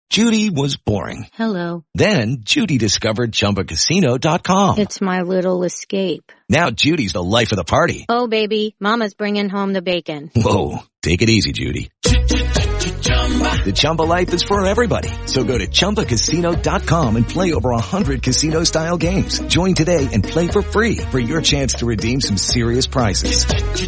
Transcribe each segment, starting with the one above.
Judy was boring. Hello. Then Judy discovered ChumbaCasino.com. It's my little escape. Now Judy's the life of the party. Oh, baby, mama's bringing home the bacon. Whoa, take it easy, Judy. The Chumba life is for everybody. So go to ChumbaCasino.com and play over 100 casino-style games. Join today and play for free for your chance to redeem some serious prizes.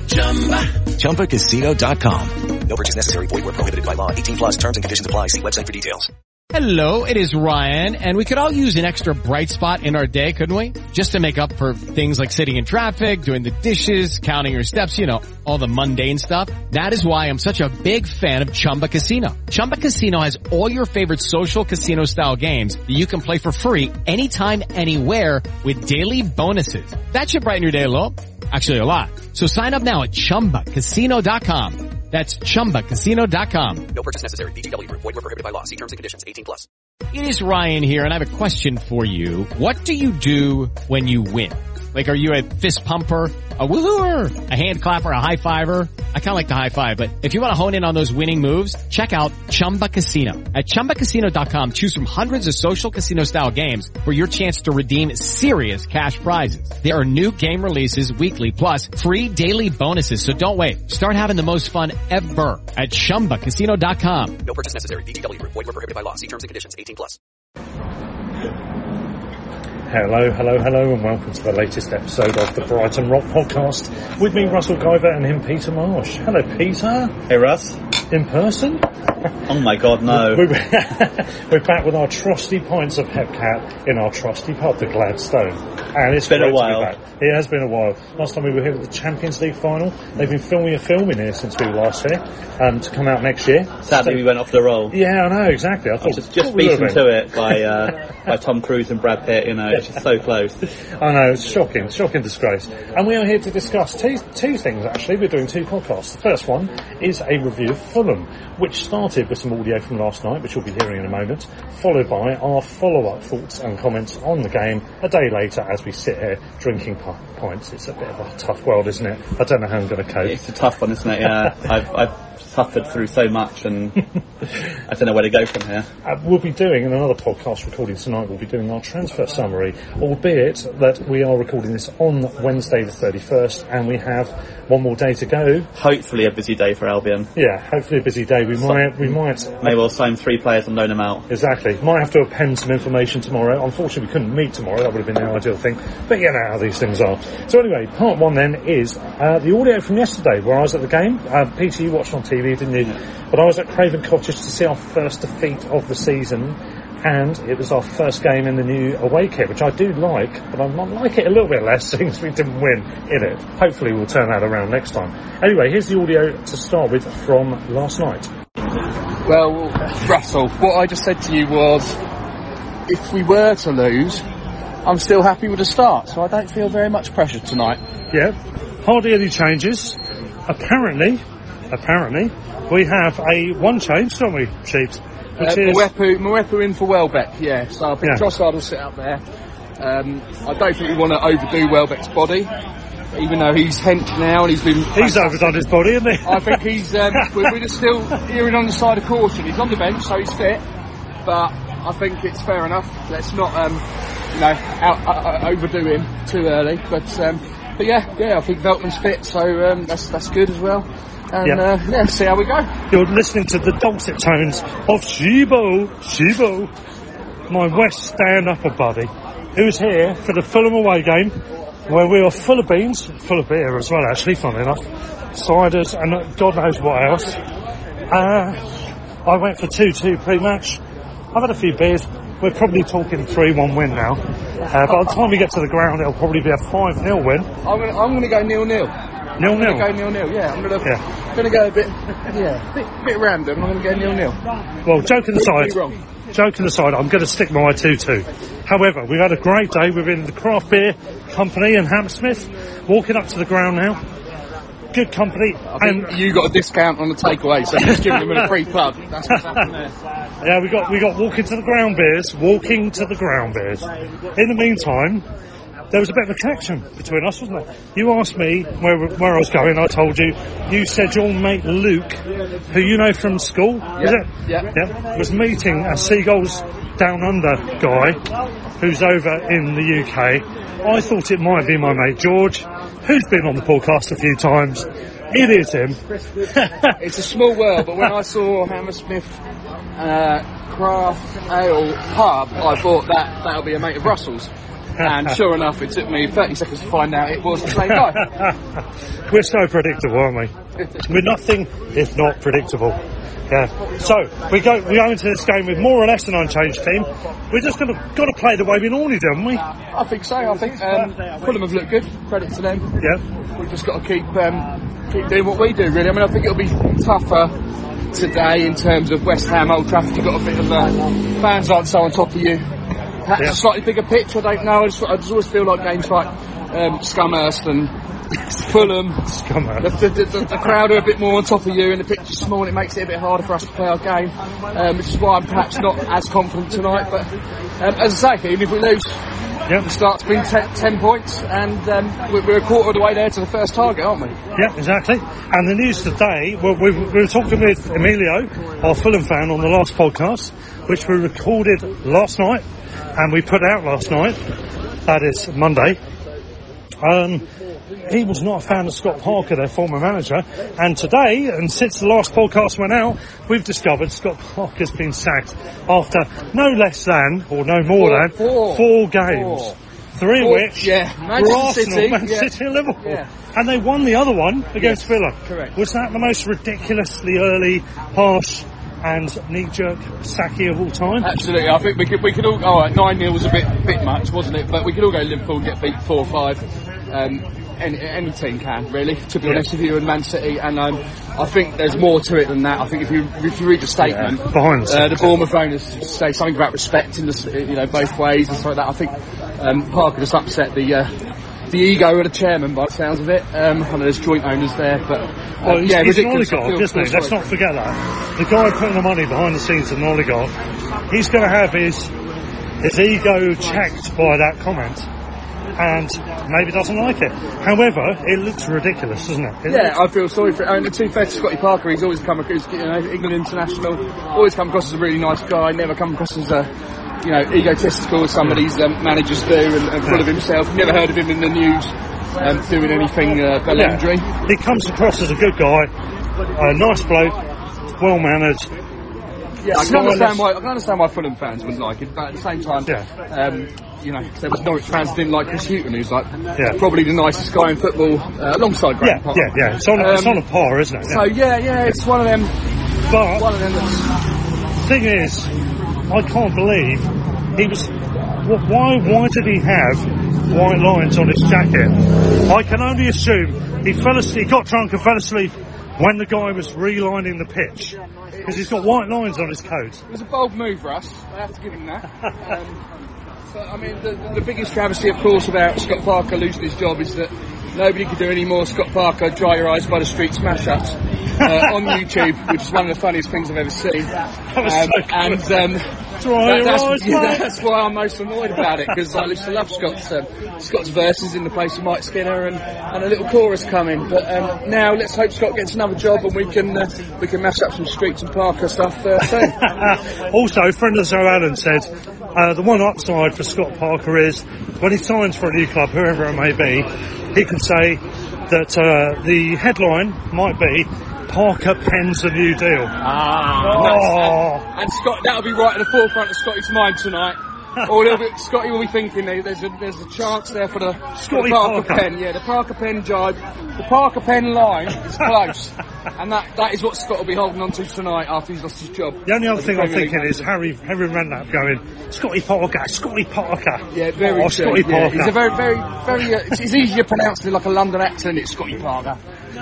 ChumbaCasino.com. No purchase necessary. Void where prohibited by law. 18 plus terms and conditions apply. See website for details. Hello, it is Ryan, and we could all use an extra bright spot in our day, couldn't we? Just to make up for things like sitting in traffic, doing the dishes, counting your steps, you know, all the mundane stuff. That is why I'm such a big fan of Chumba Casino. Chumba Casino has all your favorite social casino-style games that you can play for free anytime, anywhere with daily bonuses. That should brighten your day a little. Actually, a lot. So sign up now at ChumbaCasino.com. That's ChumbaCasino.com. No purchase necessary. VGW Group. Void where prohibited by law. See terms and conditions. 18 plus. It is Ryan here, and I have a question for you. What do you do when you win? Like, are you a fist pumper, a woohooer, a hand clapper, a high fiver? I kind of like the high five, but if you want to hone in on those winning moves, check out Chumba Casino. At ChumbaCasino.com, choose from hundreds of social casino-style games for your chance to redeem serious cash prizes. There are new game releases weekly, plus free daily bonuses, so don't wait. Start having the most fun ever at ChumbaCasino.com. No purchase necessary. VGW Group. Void where prohibited by law. See terms and conditions. 18 plus. Hello, and welcome to the latest episode of the Brighton Rock Podcast. With me, Russell Guyver, and him, Peter Marsh. Hello, Peter. Hey, Russ. In person? Oh my God, no. We're back with our trusty pints of Hepcat in our trusty pub, the Gladstone. And it's been a while. To be back. It has been a while. Last time we were here at the Champions League final. They've been filming a film in here since we were last here, to come out next year. Sadly, we went off the roll. Yeah, I know, exactly. I thought just beaten to it by Tom Cruise and Brad Pitt, you know, it's just so close. I know, it's shocking disgrace. And we are here to discuss two things, actually. We're doing two podcasts. The first one is a review of Fulham, which started with some audio from last night, which you'll be hearing in a moment, followed by our follow-up thoughts and comments on the game a day later as we sit here drinking pints. It's a bit of a tough world, isn't it? I don't know how I'm going to cope. It's a tough one, isn't it? Yeah. I've suffered through so much, and I don't know where to go from here. We'll be doing, in another podcast recording tonight, we'll be doing our transfer summary, albeit that we are recording this on Wednesday the 31st, and we have one more day to go. Hopefully a busy day for Albion. Yeah, hopefully a busy day. We might maybe we'll sign 3 players and loan them out. Exactly. Might have to append some information tomorrow. Unfortunately, we couldn't meet tomorrow. That would have been the ideal thing. But you know how these things are. So anyway, part one then is the audio from yesterday, where I was at the game. Peter, you watched on TV, didn't you? But I was at Craven Cottage to see our first defeat of the season, and it was our first game in the new away kit, which I do like, but I might like it a little bit less since we didn't win in it. Hopefully we'll turn that around next time. Anyway, here's the audio to start with from last night. Well, Russell, what I just said to you was, if we were to lose, I'm still happy with the start, so I don't feel very much pressure tonight. Yeah, hardly any changes. Apparently, we have one change, don't we, Sheets? Which is Mwepu in for Welbeck, yeah. So I think Trossard will sit up there. I don't think we want to overdo Welbeck's body, even though he's hench now and he's overdone his body, isn't he? I think he's we're just still erring on the side of caution. He's on the bench, so he's fit, but I think it's fair enough. Let's not overdo him too early. But yeah, I think Veltman's fit, so that's good as well. And see how we go. You're listening to the dulcet tones of Shibo, my West stand-upper buddy, who's here for the Fulham away game, where we are full of beans, full of beer as well, actually, funnily enough, ciders and God knows what else. I went for 2-2 pre-match. I've had a few beers. We're probably talking 3-1 win now. By the time we get to the ground, it'll probably be a 5-0 win. I'm going to go 0-0. 0-0? I'm going to go 0-0, yeah. I'm going to go a bit random. I'm going to go 0-0. Well, joking aside, I'm going to stick my 2-2. However, we've had a great day. We're in the Craft Beer Company in Hammersmith, walking up to the ground now. Good company. I think you got a discount on the takeaway, so just giving them a free plug. That's what's happening there. Yeah, we got walking to the ground beers. In the meantime, there was a bit of a connection between us, wasn't there? You asked me where I was going, I told you. You said your mate Luke, who you know from school, is it? Yeah. Was meeting a Seagulls Down Under guy who's over in the UK. I thought it might be my mate George, who's been on the podcast a few times. It is him. It's a small world, but when I saw Hammersmith Craft Ale Pub, I thought that'll be a mate of Russell's. And sure enough, it took me 30 seconds to find out it was the same guy. We're so predictable, aren't we? We're nothing if not predictable. Yeah. So we go into this game with more or less an unchanged team. We're just got to play the way we normally do, haven't we? I think so. I think Fulham have looked good. Credit to them. Yeah. We've just got to keep doing what we do, really. I mean, I think it'll be tougher today in terms of West Ham, Old Trafford. You've got a bit of fans aren't so on top of you. Perhaps a slightly bigger pitch, I don't know. I just always feel like games like Scumhurst and Fulham, the crowd are a bit more on top of you and the pitch is small and it makes it a bit harder for us to play our game, which is why I'm perhaps not as confident tonight. But as I say, even if we lose, the start's been 10 points and we're a quarter of the way there to the first target, aren't we? Yeah, exactly. And the news today, well, we were talking with Emilio, our Fulham fan, on the last podcast, which we recorded last night and we put out last night, that is Monday. He was not a fan of Scott Parker, their former manager, and today, and since the last podcast went out, we've discovered Scott Parker's been sacked after no less than, or no more than, four games. Three of which were Arsenal, Man City and Liverpool. Yeah. And they won the other one against Villa. Correct. Was that the most ridiculously early, harsh and knee-jerk sacky of all time? Absolutely. I think we could all... Alright, 9-0 was a bit much, wasn't it? But we could all go to Liverpool and get beat 4-5. Any team can, really, to be honest with you, and Man City, and I think there's more to it than that. I think if you read the statement, the Bournemouth owners say something about respect in the, both ways and stuff like that. I think Parker just upset the ego of the chairman by the sounds of it. I know there's joint owners there, but he's an oligarch, isn't he? Let's not forget that. The guy putting the money behind the scenes is an oligarch. He's going to have his ego checked by that comment. And maybe doesn't like it. However, it looks ridiculous, doesn't it? I feel sorry for it. I mean, to be fair to Scotty Parker, he's always come across, England international, always come across as a really nice guy, never come across as egotistical as some of these managers do and full of himself. Never heard of him in the news doing anything belligerent. He comes across as a good guy, a nice bloke, well-mannered. Yeah, I can understand why Fulham fans wouldn't like it, but at the same time, there was Norwich fans who didn't like Chris Hughton, who's probably the nicest guy in football, alongside Graham Potter. Yeah. It's on a par, isn't it? So it's one of them. But one of them. The thing is, I can't believe he was. Why did he have white lines on his jacket? I can only assume he got drunk and fell asleep when the guy was relining the pitch, because he's got white lines on his coat. It was a bold move, Russ. I have to give him that. But, I mean, the biggest travesty, of course, about Scott Parker losing his job is that nobody could do any more Scott Parker Dry Your Eyes by the Street smash-ups on YouTube, which is one of the funniest things I've ever seen. That's why I'm most annoyed about it, because I used to love Scott's verses in The Place of Mike Skinner and a little chorus coming. But now let's hope Scott gets another job and we can mash up some Streets and Parker stuff soon. Also, a friend of the show, Alan, said the one upside for Scott Parker is when he signs for a new club, whoever it may be, he can say that the headline might be Parker pens a new deal. And Scott, that'll be right at the forefront of Scotty's mind tonight. Or Scotty will be thinking there's a chance there for the Parker pen. Yeah, the Parker pen jibe. The Parker pen line is close. And that is what Scott will be holding on to tonight after he's lost his job. The only other thing I'm thinking is Harry Redknapp going, Scotty Parker. Yeah, very true. Scotty Parker. He's a very, very, very, it's easier pronounced in like a London accent, it's Scotty Parker.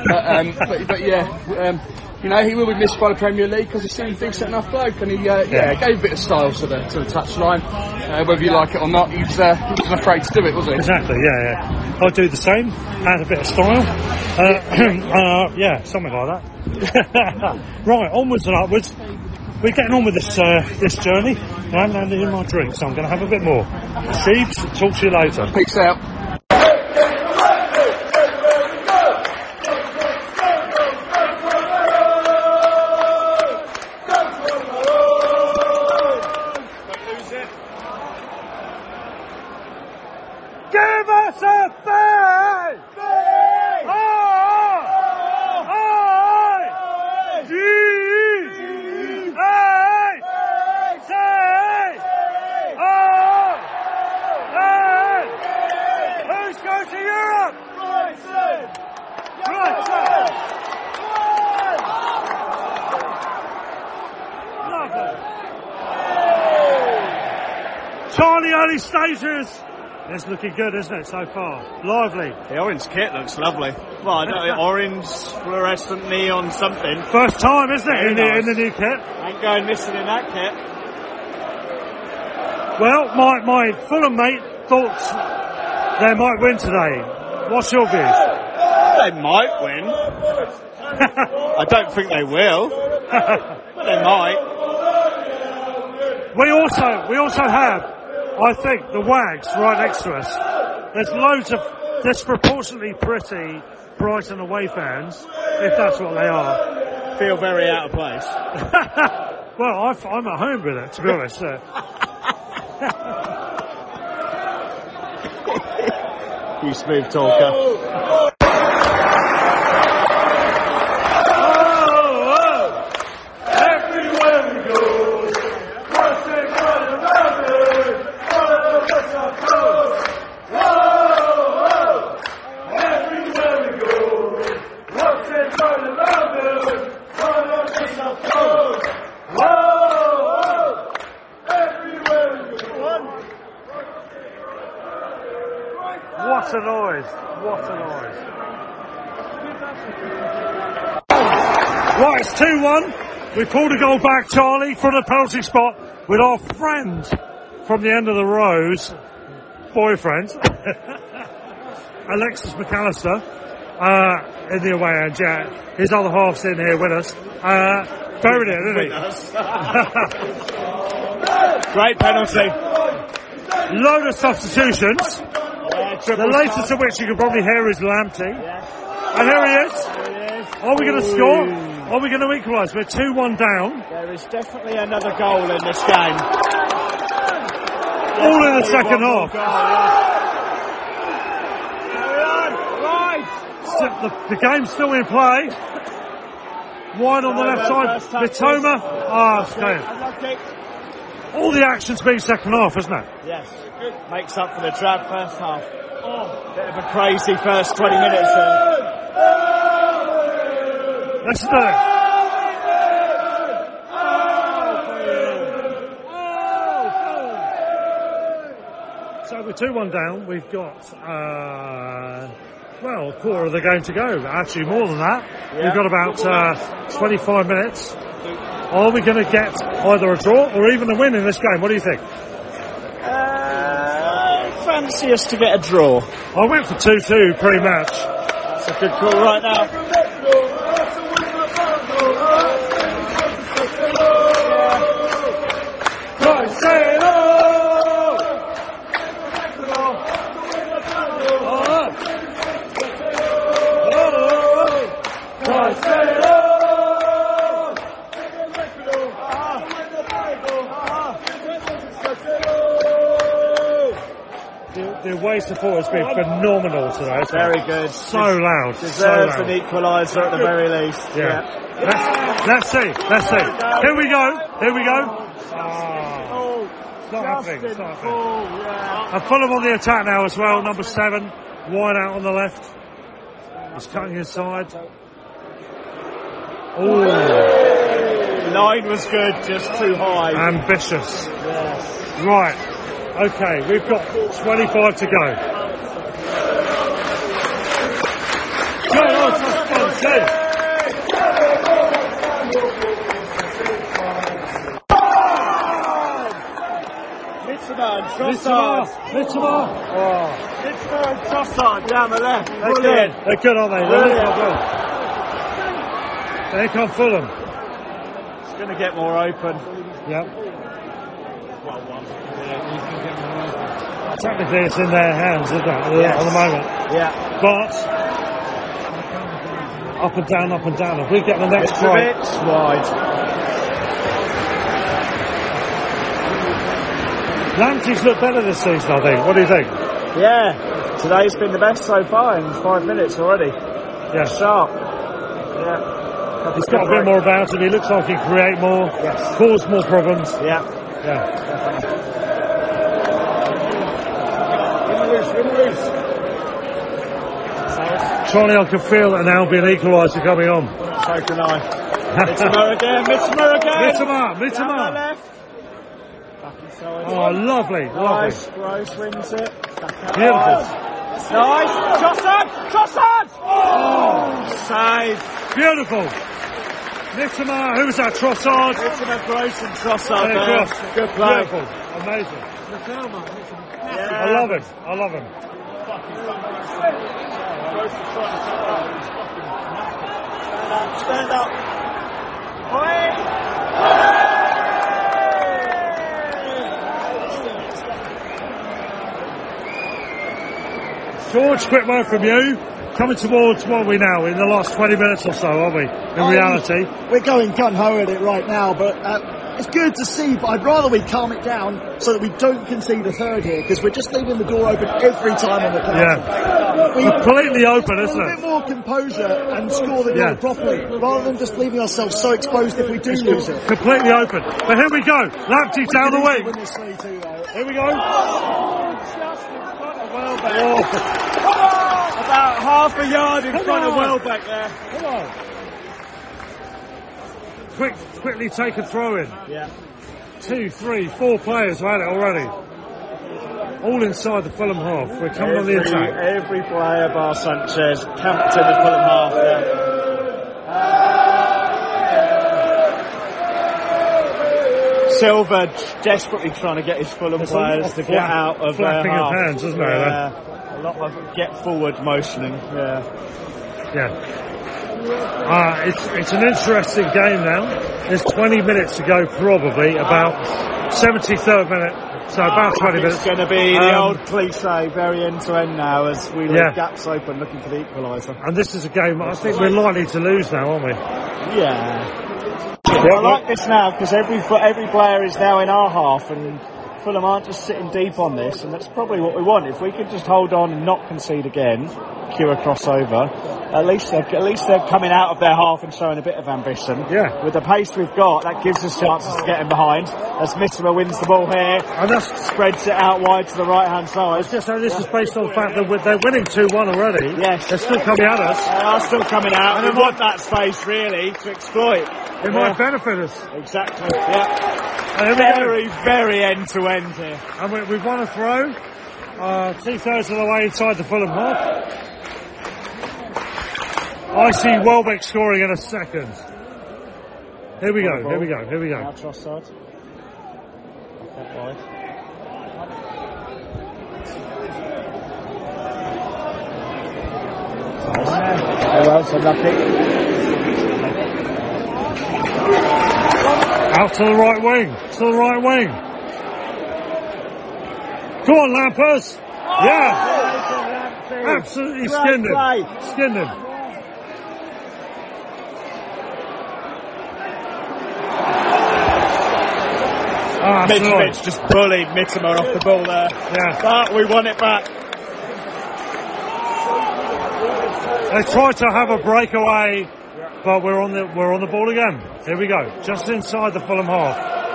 But he will be missed by the Premier League because he seems a decent enough bloke, and he gave a bit of style to the touchline. Whether you like it or not, he wasn't afraid to do it, was he? Exactly, yeah. I'd do the same, add a bit of style. Something like that. Right, onwards and upwards. We're getting on with this journey. I haven't had any of my drink, so I'm going to have a bit more. Sheebs, talk to you later. Peace out. Charlie, early stages. It's looking good, isn't it, so far? Lively. The orange kit looks lovely. Well, I know, orange, fluorescent, neon, something. First time, isn't it, in the new kit? Ain't going missing in that kit. Well, my Fulham mate thought they might win today. What's your views? They might win. I don't think they will. But they might. We also have, I think, the Wags right next to us. There's loads of disproportionately pretty Brighton away fans, if that's what they are. Feel very out of place. Well, I'm at home with it, to be honest. You smooth talker. What a noise. What a noise. Right, it's 2-1. We pulled a goal back, Charlie, from the penalty spot with our friend from the end of the rows, boyfriend, Alexis McAllister, in the away end. Yeah, his other half's in here with us. Buried it, didn't he? Great penalty. Load of substitutions. The latest of which you can probably hear is Lamptey. Yes. And here he is. Are we going to score? Are we going to equalise? We're 2-1 down. There is definitely another goal in this game. All in the second half. The game's still in play. Wide on the left side. Mitoma. Okay. All the action's been second half, isn't it? Yes. Makes up for the drab first half. Bit of a crazy first 20 minutes there. Let's do it. So we're 2-1 down. We've got, a quarter of the game to go. Actually, more than that. Yeah. We've got about 25 minutes. Are we going to get either a draw or even a win in this game? What do you think? Fancy us to get a draw. I went for 2-2 pre-match. That's a good call right now. The away support has been phenomenal today. Very good. So loud. Deserves an equaliser at the very least. Yeah. Let's see. Here we go. It's not happening. And Fulham on the attack now as well. Number 7. Wide out on the left. He's cutting inside. Oh. Line was good, just too high. Ambitious. Yes. Right. Okay, we've got 25 to go. Mitoma. Mitoma and Trossard down the left. They're good, aren't they? Here come Fulham. It's going to get more open. Yep. Technically it's in their hands, isn't it, at the moment? Yeah. But up and down. If we get the next try, wide. Lamptey's looked better this season, I think. What do you think? Yeah, today's been the best so far in 5 minutes already. Yeah. Sharp. Yeah. He's got a bit more about him. He looks like he can create more, cause more problems. Yeah. Charlie, I can feel an Albion equaliser coming on. So can I. Mitoma again. Mitoma. Down the left. Oh, lovely, lovely. Gross wins it. Beautiful. Nice. Trossard! Oh, save. Beautiful. Mitoma, who was that? Trossard? Mitoma, Gross and Trossard And there. across. Good play. Beautiful. Amazing. I love him. I love him. Stand up. George, quick word from you. Coming towards, what are we now, in the last 20 minutes or so, aren't we, in reality? We're going gung-ho at it right now, but it's good to see, but I'd rather we calm it down so that we don't concede a third here, because we're just leaving the door open every time on the counter. Yeah. Completely open, isn't A it? bit more composure and score the goal properly, rather than just leaving ourselves so exposed if we do lose it. Completely open. But here we go. Lamptey down the wing. Here we go. About half a yard in front of Welbeck there. Come on. Quickly take a throw in. Yeah. 2, 3, 4 players have had it already. All inside the Fulham half. We're coming on the attack. Every player bar Sanchez, captain of Fulham half there. Silva desperately trying to get his Fulham players to get out of their flapping half. of hands, isn't there? Yeah. A lot of get forward motioning. Yeah. It's an interesting game now. There's 20 minutes to go, probably about 73rd minute, so about 20 minutes. It's going to be the old cliche, very end to end now, as we leave gaps open, looking for the equaliser. And this is a game I think we're likely to lose now, aren't we? Yeah. I like this now because every player is now in our half, and Fulham aren't just sitting deep on this, and that's probably what we want. If we could just hold on and not concede again, cue a crossover, at least they're coming out of their half and showing a bit of ambition. Yeah. With the pace we've got, that gives us chances to get in behind. As Mitoma wins the ball here, and that spreads it out wide to the right hand side. It's just so this is based on the fact that they're winning 2-1 already. Yes. They're still coming at us. They are still coming out, and we want that space really to exploit. It might benefit us. Exactly. Yeah. Very end to end here. And we've won a throw. 2/3 of the way inside the Fulham half. I see Welbeck scoring in a second. Here we go. Now Trossard. That wide. Well, so lucky. Out to the right wing. Go on, Lampers. Yeah. Absolutely skinned him. Mitrovic just bullied Mitoma off the ball there. Yeah. But we won it back. They tried to have a breakaway, but we're on the ball again. Here we go. Just inside the Fulham half.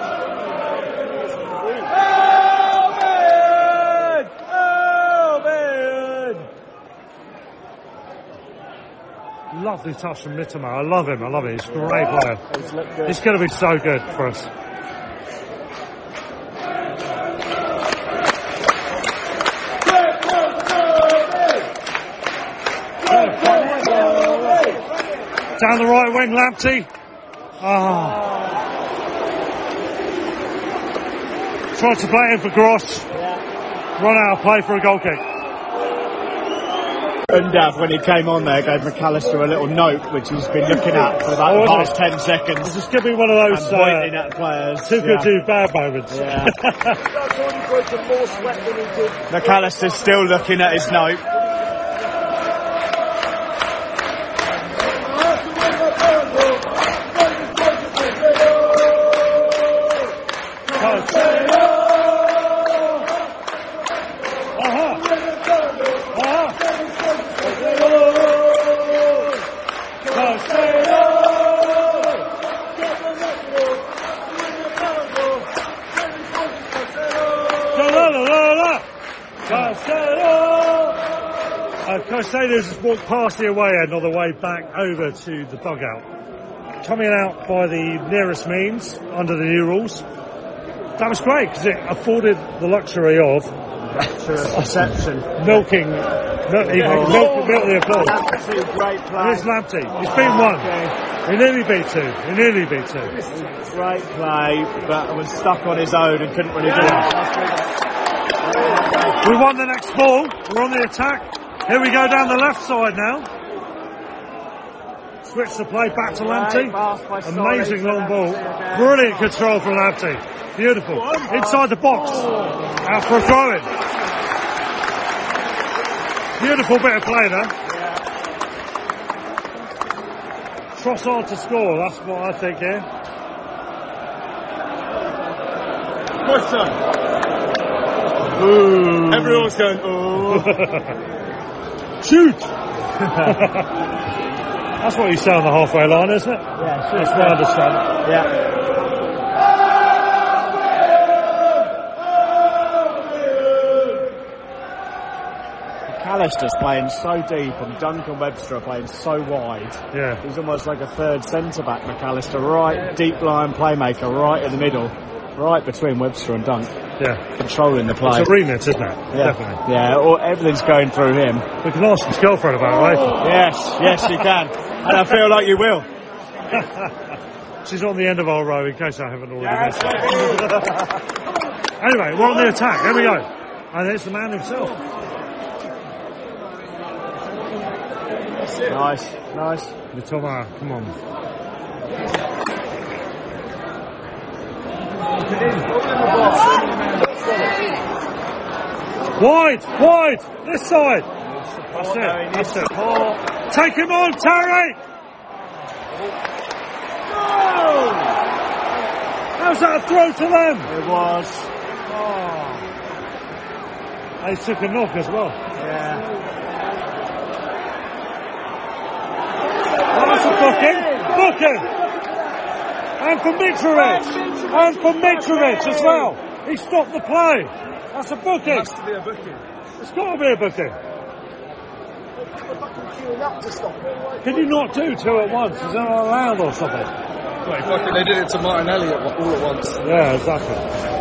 Lovely touch from Mitoma. I love him. He's a great player. He's going to be so good for us. Down the right wing, Lamptey. Tried to play in for Gross. Run out of play for a goal kick. Undav, when he came on there, gave McAllister a little note, which he's been looking at for about the past 10 seconds. This is going to be one of those pointing at players. Too good to bad moments. Yeah. McAllister's still looking at his note. Caicedo's just walked past the away end on the way back over to the dugout. Coming out by the nearest means, under the new rules. that was great because it afforded the luxury of Reception. milking the applause. Absolute great play. Here's Lamptey. He's been one. He nearly beat two. Great play, but was stuck on his own and couldn't really do it. We won the next ball. We're on the attack. Here we go down the left side now. Switch the play back to Lamptey. Amazing long ball. Brilliant control from Lamptey. Beautiful. Inside the box. Out for a throw-in. Beautiful bit of play there. Trossard to score. That's what I think here. Ooh. Everyone's going, ooh. Shoot! That's what you say on the halfway line, isn't it? Yeah, that's what I understand. Yeah. McAllister's playing so deep and Duncan Webster are playing so wide. Yeah. He's almost like a third centre-back, McAllister, right deep line playmaker, right in the middle, right between Webster and Dunk. Yeah. Controlling the play. It's a remit, isn't it? Yeah. Definitely. Yeah, everything's going through him. We can ask his girlfriend about it, right? Yes, you can. And I feel like you will. She's on the end of our row in case I haven't already mentioned. Anyway, we're on the attack. Here we go. And it's the man himself. Nice. Mitoma, come on. Wide, this side. That's it. Take him on, Terry! Oh! How's that a throw to them? It was. They took a knock as well. Yeah. That's a booking! And for Mitrovic as well. He stopped the play. That's a booking. It has to be a booking. It's got to be a booking. Can you not do two at once? Is that not allowed or something? Well, fucking, they did it to Martinelli all at once. Yeah, exactly.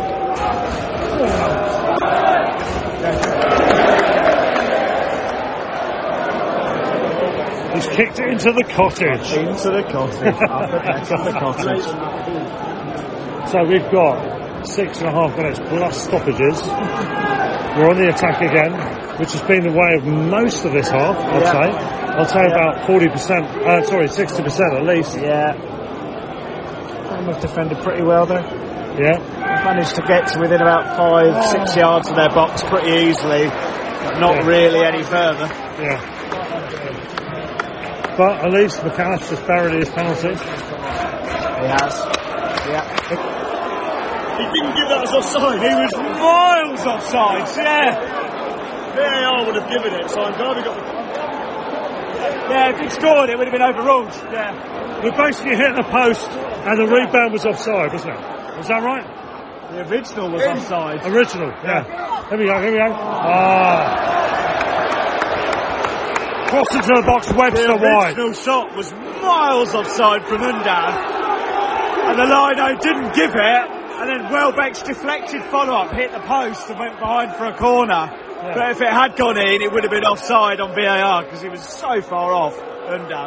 He's kicked it into the cottage. Up the cottage. So we've got 6.5 minutes plus stoppages. We're on the attack again, which has been the way of most of this half, I'd say about 40%, 60% at least. Yeah. We've defended pretty well there. Yeah. Managed to get to within about 5-6 yards of their box pretty easily, but not really any further. Yeah. But at least McAllister's buried his penalty. He has. Yeah. He didn't give that as offside. He was miles offside. Yeah. VAR would have given it, so I'm glad we got the... Yeah, if he'd scored, it would have been overruled. Yeah. We basically hit the post and the rebound was offside, wasn't it? Was that right? The original was offside. Original, yeah. Here we go. Cross into the box, Webster wide. The original shot was miles offside from Undav. And the lino didn't give it. And then Welbeck's deflected follow-up hit the post and went behind for a corner. Yeah. But if it had gone in, it would have been offside on VAR because he was so far off, Undav.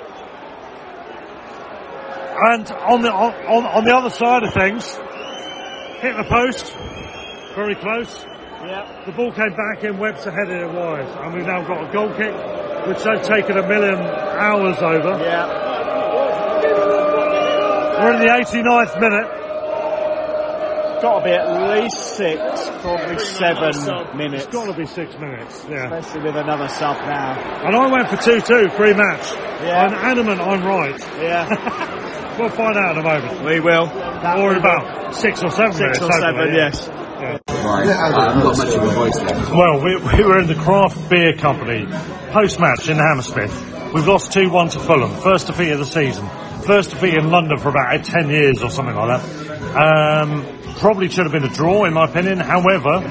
And on the other side of things, hit the post, very close. Yeah. The ball came back in, Webster headed it wide, and we've now got a goal kick, which they've taken a million hours over. Yeah. We're in the 89th minute. Got to be at least 6, probably 7 minutes. It's got to be 6 minutes, yeah. Especially with another sub now. And I went for 2-2 pre-match. Yeah. I'm adamant I'm right. Yeah. We'll find out in a moment. We will. Or in about 6 or 7 minutes. 6 or 7, yes. Yeah. Right, I've got much of a voice left. Well, we were in the Craft Beer Company post-match in Hammersmith. We've lost 2-1 to Fulham. First defeat of the season. First defeat in London for about 10 years or something like that. Probably should have been a draw, in my opinion. However,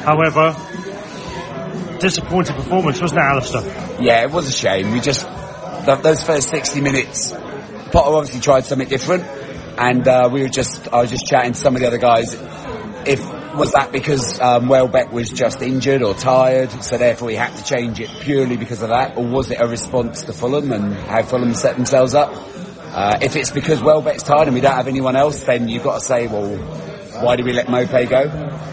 disappointing performance, wasn't it, Alistair? Yeah, it was a shame. We just, those first 60 minutes, Potter obviously tried something different, and I was just chatting to some of the other guys Was that because Welbeck was just injured or tired, so therefore he had to change it purely because of that, or was it a response to Fulham and how Fulham set themselves up? If it's because Welbeck's tired and we don't have anyone else, then you've got to say, well, why did we let Maupay go?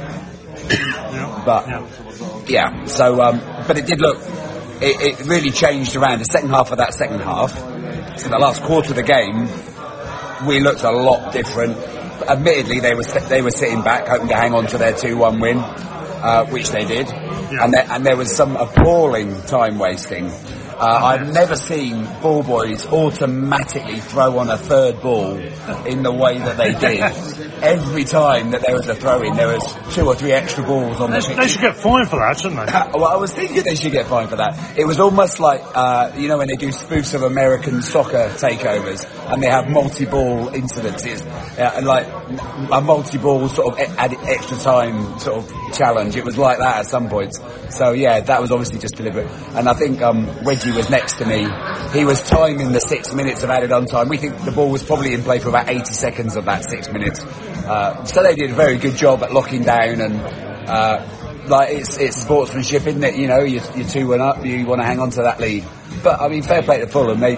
But it did look, it really changed around the second half of that second half. So the last quarter of the game, we looked a lot different. Admittedly, they were sitting back, hoping to hang on to their 2-1 win, which they did. Yeah. And there was some appalling time wasting. I've never seen ball boys automatically throw on a third ball in the way that they did. Every time that there was a throw-in, there was 2 or 3 extra balls on the pitch. They should get fined for that, shouldn't they? Well, I was thinking they should get fined for that. It was almost like, when they do spoofs of American soccer takeovers and they have multi-ball incidences, like a multi-ball sort of extra time sort of challenge. It was like that at some points. So, yeah, that was obviously just deliberate. And I think Wedgie was next to me. He was timing the 6 minutes of added on time. We think the ball was probably in play for about 80 seconds of that 6 minutes. So they did a very good job at locking down and it's sportsmanship, isn't it? You know, you're 2-1 up, you want to hang on to that lead. But I mean, fair play to Fulham. They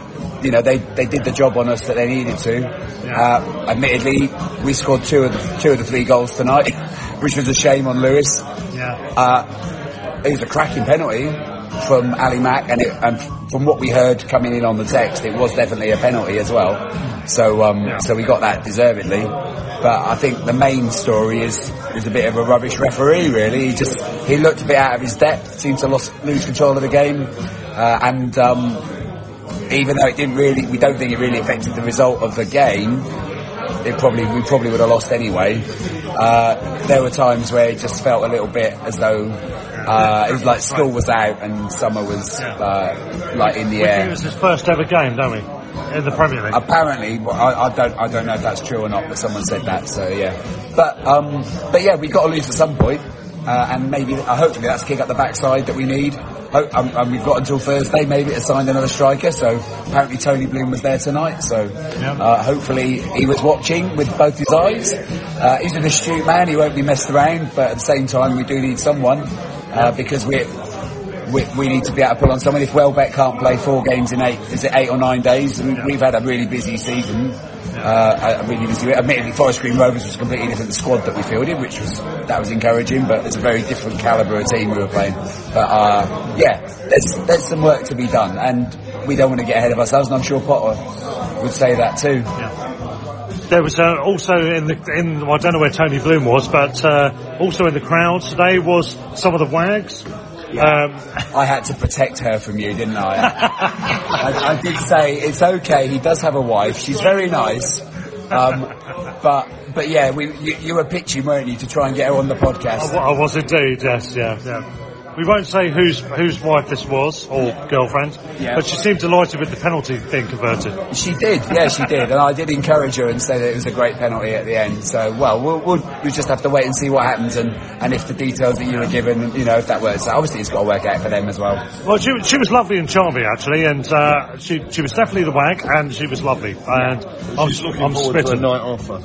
did the job on us that they needed to. Yeah. Admittedly, we scored two of the 3 goals tonight, which was a shame on Lewis. Yeah. It was a cracking penalty from Ali Mack, and from what we heard coming in on the text, it was definitely a penalty as well. So we got that deservedly. But I think the main story is a bit of a rubbish referee, really. He looked a bit out of his depth, seemed to lose control of the game, and even though we don't think it really affected the result of the game, we probably would have lost anyway. There were times where it just felt a little bit as though it was like school was out and summer was like in the air. It was his first ever game, don't we, in the Premier League? Apparently, I don't know if that's true or not, but someone said that. So yeah, but yeah, we got to lose at some point, and maybe hopefully that's a kick up the backside that we need. And we've got until Thursday maybe to sign another striker, so apparently Tony Bloom was there tonight, so hopefully he was watching with both his eyes. He's an astute man, he won't be messed around, but at the same time we do need someone, because we need to be able to pull on someone. If Welbeck can't play 4 games in 8 or 9 days, we've had a really busy season. Admittedly, Forest Green Rovers was a completely different squad that we fielded, that was encouraging, but it's a very different calibre of team we were playing. But there's some work to be done, and we don't want to get ahead of ourselves, and I'm sure Potter would say that too. Yeah. There was also I don't know where Tony Bloom was, but also in the crowd today was some of the Wags. Yeah. I had to protect her from you, didn't I? I did say it's okay. He does have a wife. She's very nice. But yeah, you were pitching, weren't you, to try and get her on the podcast? I was indeed. Yes. Yeah. We won't say whose wife this was, or girlfriend, but she seemed delighted with the penalty being converted. She did, and I did encourage her and say that it was a great penalty at the end. So, we'll just have to wait and see what happens, and if the details that you were given, if that works. So obviously, it's got to work out for them as well. Well, she was lovely and charming, actually, and she was definitely the wag, and she was lovely. And she's looking forward to a night off, I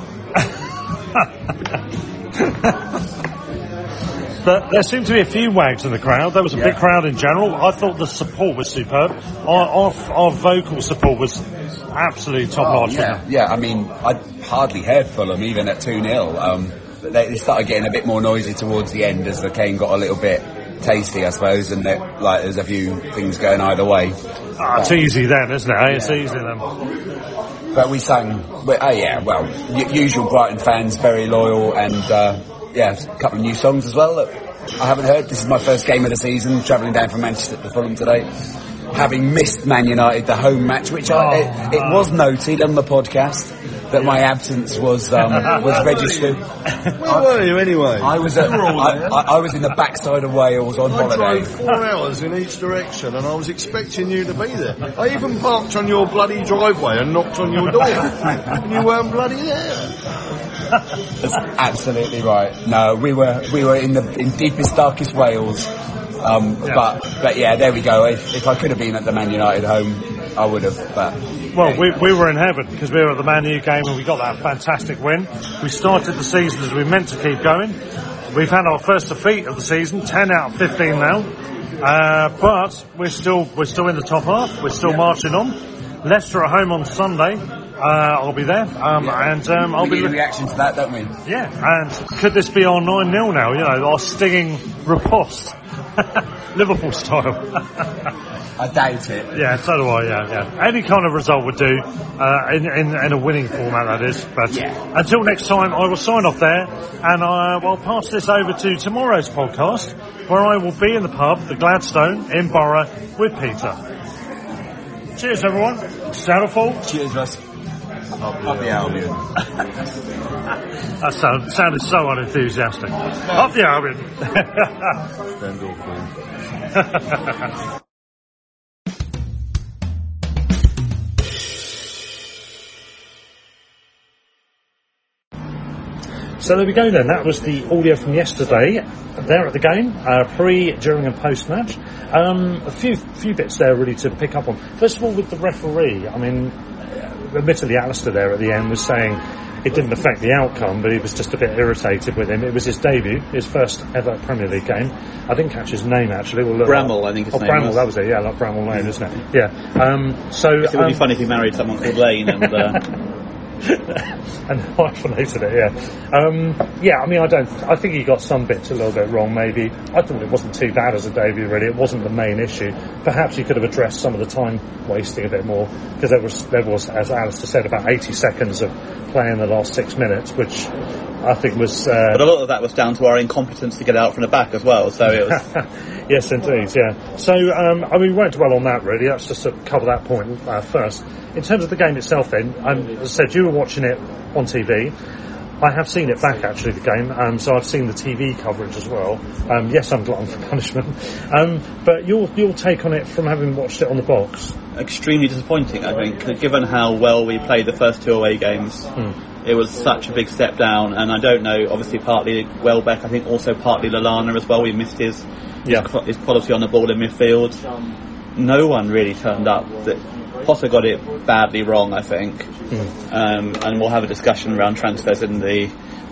think. But there seemed to be a few Wags in the crowd. There was a big crowd in general. I thought the support was superb. Our vocal support was absolutely top-notch. Yeah, I mean, I hardly heard Fulham, even at 2-0. They started getting a bit more noisy towards the end as the game got a little bit tasty, I suppose, and there's a few things going either way. It's easy then, isn't it? It's easy then. But we sang, usual Brighton fans, very loyal, and a couple of new songs as well that I haven't heard. This is my first game of the season, travelling down from Manchester to Fulham today, having missed Man United, the home match, which it was noted on the podcast that my absence was registered. Where were you anyway? I was in the backside of Wales on holiday. I drove 4 hours in each direction, and I was expecting you to be there. I even parked on your bloody driveway and knocked on your door, and you weren't bloody there. That's absolutely right. No, we were in deepest, darkest Wales. But yeah, there we go. If I could have been at the Man United home, I would have. But well, we were in heaven because we were at the Man U game and we got that fantastic win. We started the season as we meant to keep going. We've had our first defeat of the season, 10 out of 15 now. But we're still in the top half. We're still marching on. Leicester at home on Sunday. I'll be there, and I'll be. We need a reaction to that, don't we? Yeah, and could this be our 9-0 now? You know, our stinging riposte, Liverpool style. I doubt it. Yeah, so do I. Yeah. Any kind of result would do, in a winning format, that is. But until next time, I will sign off there, and I'll pass this over to tomorrow's podcast, where I will be in the pub, the Gladstone, in Borough, with Peter. Cheers, everyone. Saddlefall. Cheers, Russ. Up the Albion. That sounded so unenthusiastic. Up the Albion. So there we go then, that was the audio from yesterday there at the game, pre, during and post match. A few bits there really to pick up on. First of all, with the referee, I mean, admittedly Alistair there at the end was saying it didn't affect the outcome, but he was just a bit irritated with him. It was his debut, his first ever Premier League game. I didn't catch his name actually. Bramall, I think his name Bramall, was. that was it, yeah, like Bramall Lane, isn't it? Yeah. So it would be funny if he married someone called Lane and... and hyphenated it, yeah. I mean, I think he got some bits a little bit wrong, maybe. I thought it wasn't too bad as a debut, really. It wasn't the main issue. Perhaps he could have addressed some of the time wasting a bit more, because there was, as Alistair said, about 80 seconds of play in the last 6 minutes, which I think was... But a lot of that was down to our incompetence to get out from the back as well, so it was... Yes, indeed, yeah. So, I mean, we won't dwell on that, really. Let's just cover that point first. In terms of the game itself, then, as I said, you were watching it on TV. I have seen it back, actually, the game, so I've seen the TV coverage as well. Yes, I'm glutton for punishment. But your take on it from having watched it on the box? Extremely disappointing, I think, given how well we played the first 2 away games. It was such a big step down, and I don't know, obviously partly Welbeck, I think also partly Lallana as well. We missed his quality on the ball in midfield. No one really turned up. Potter got it badly wrong, I think, and we'll have a discussion around transfers in the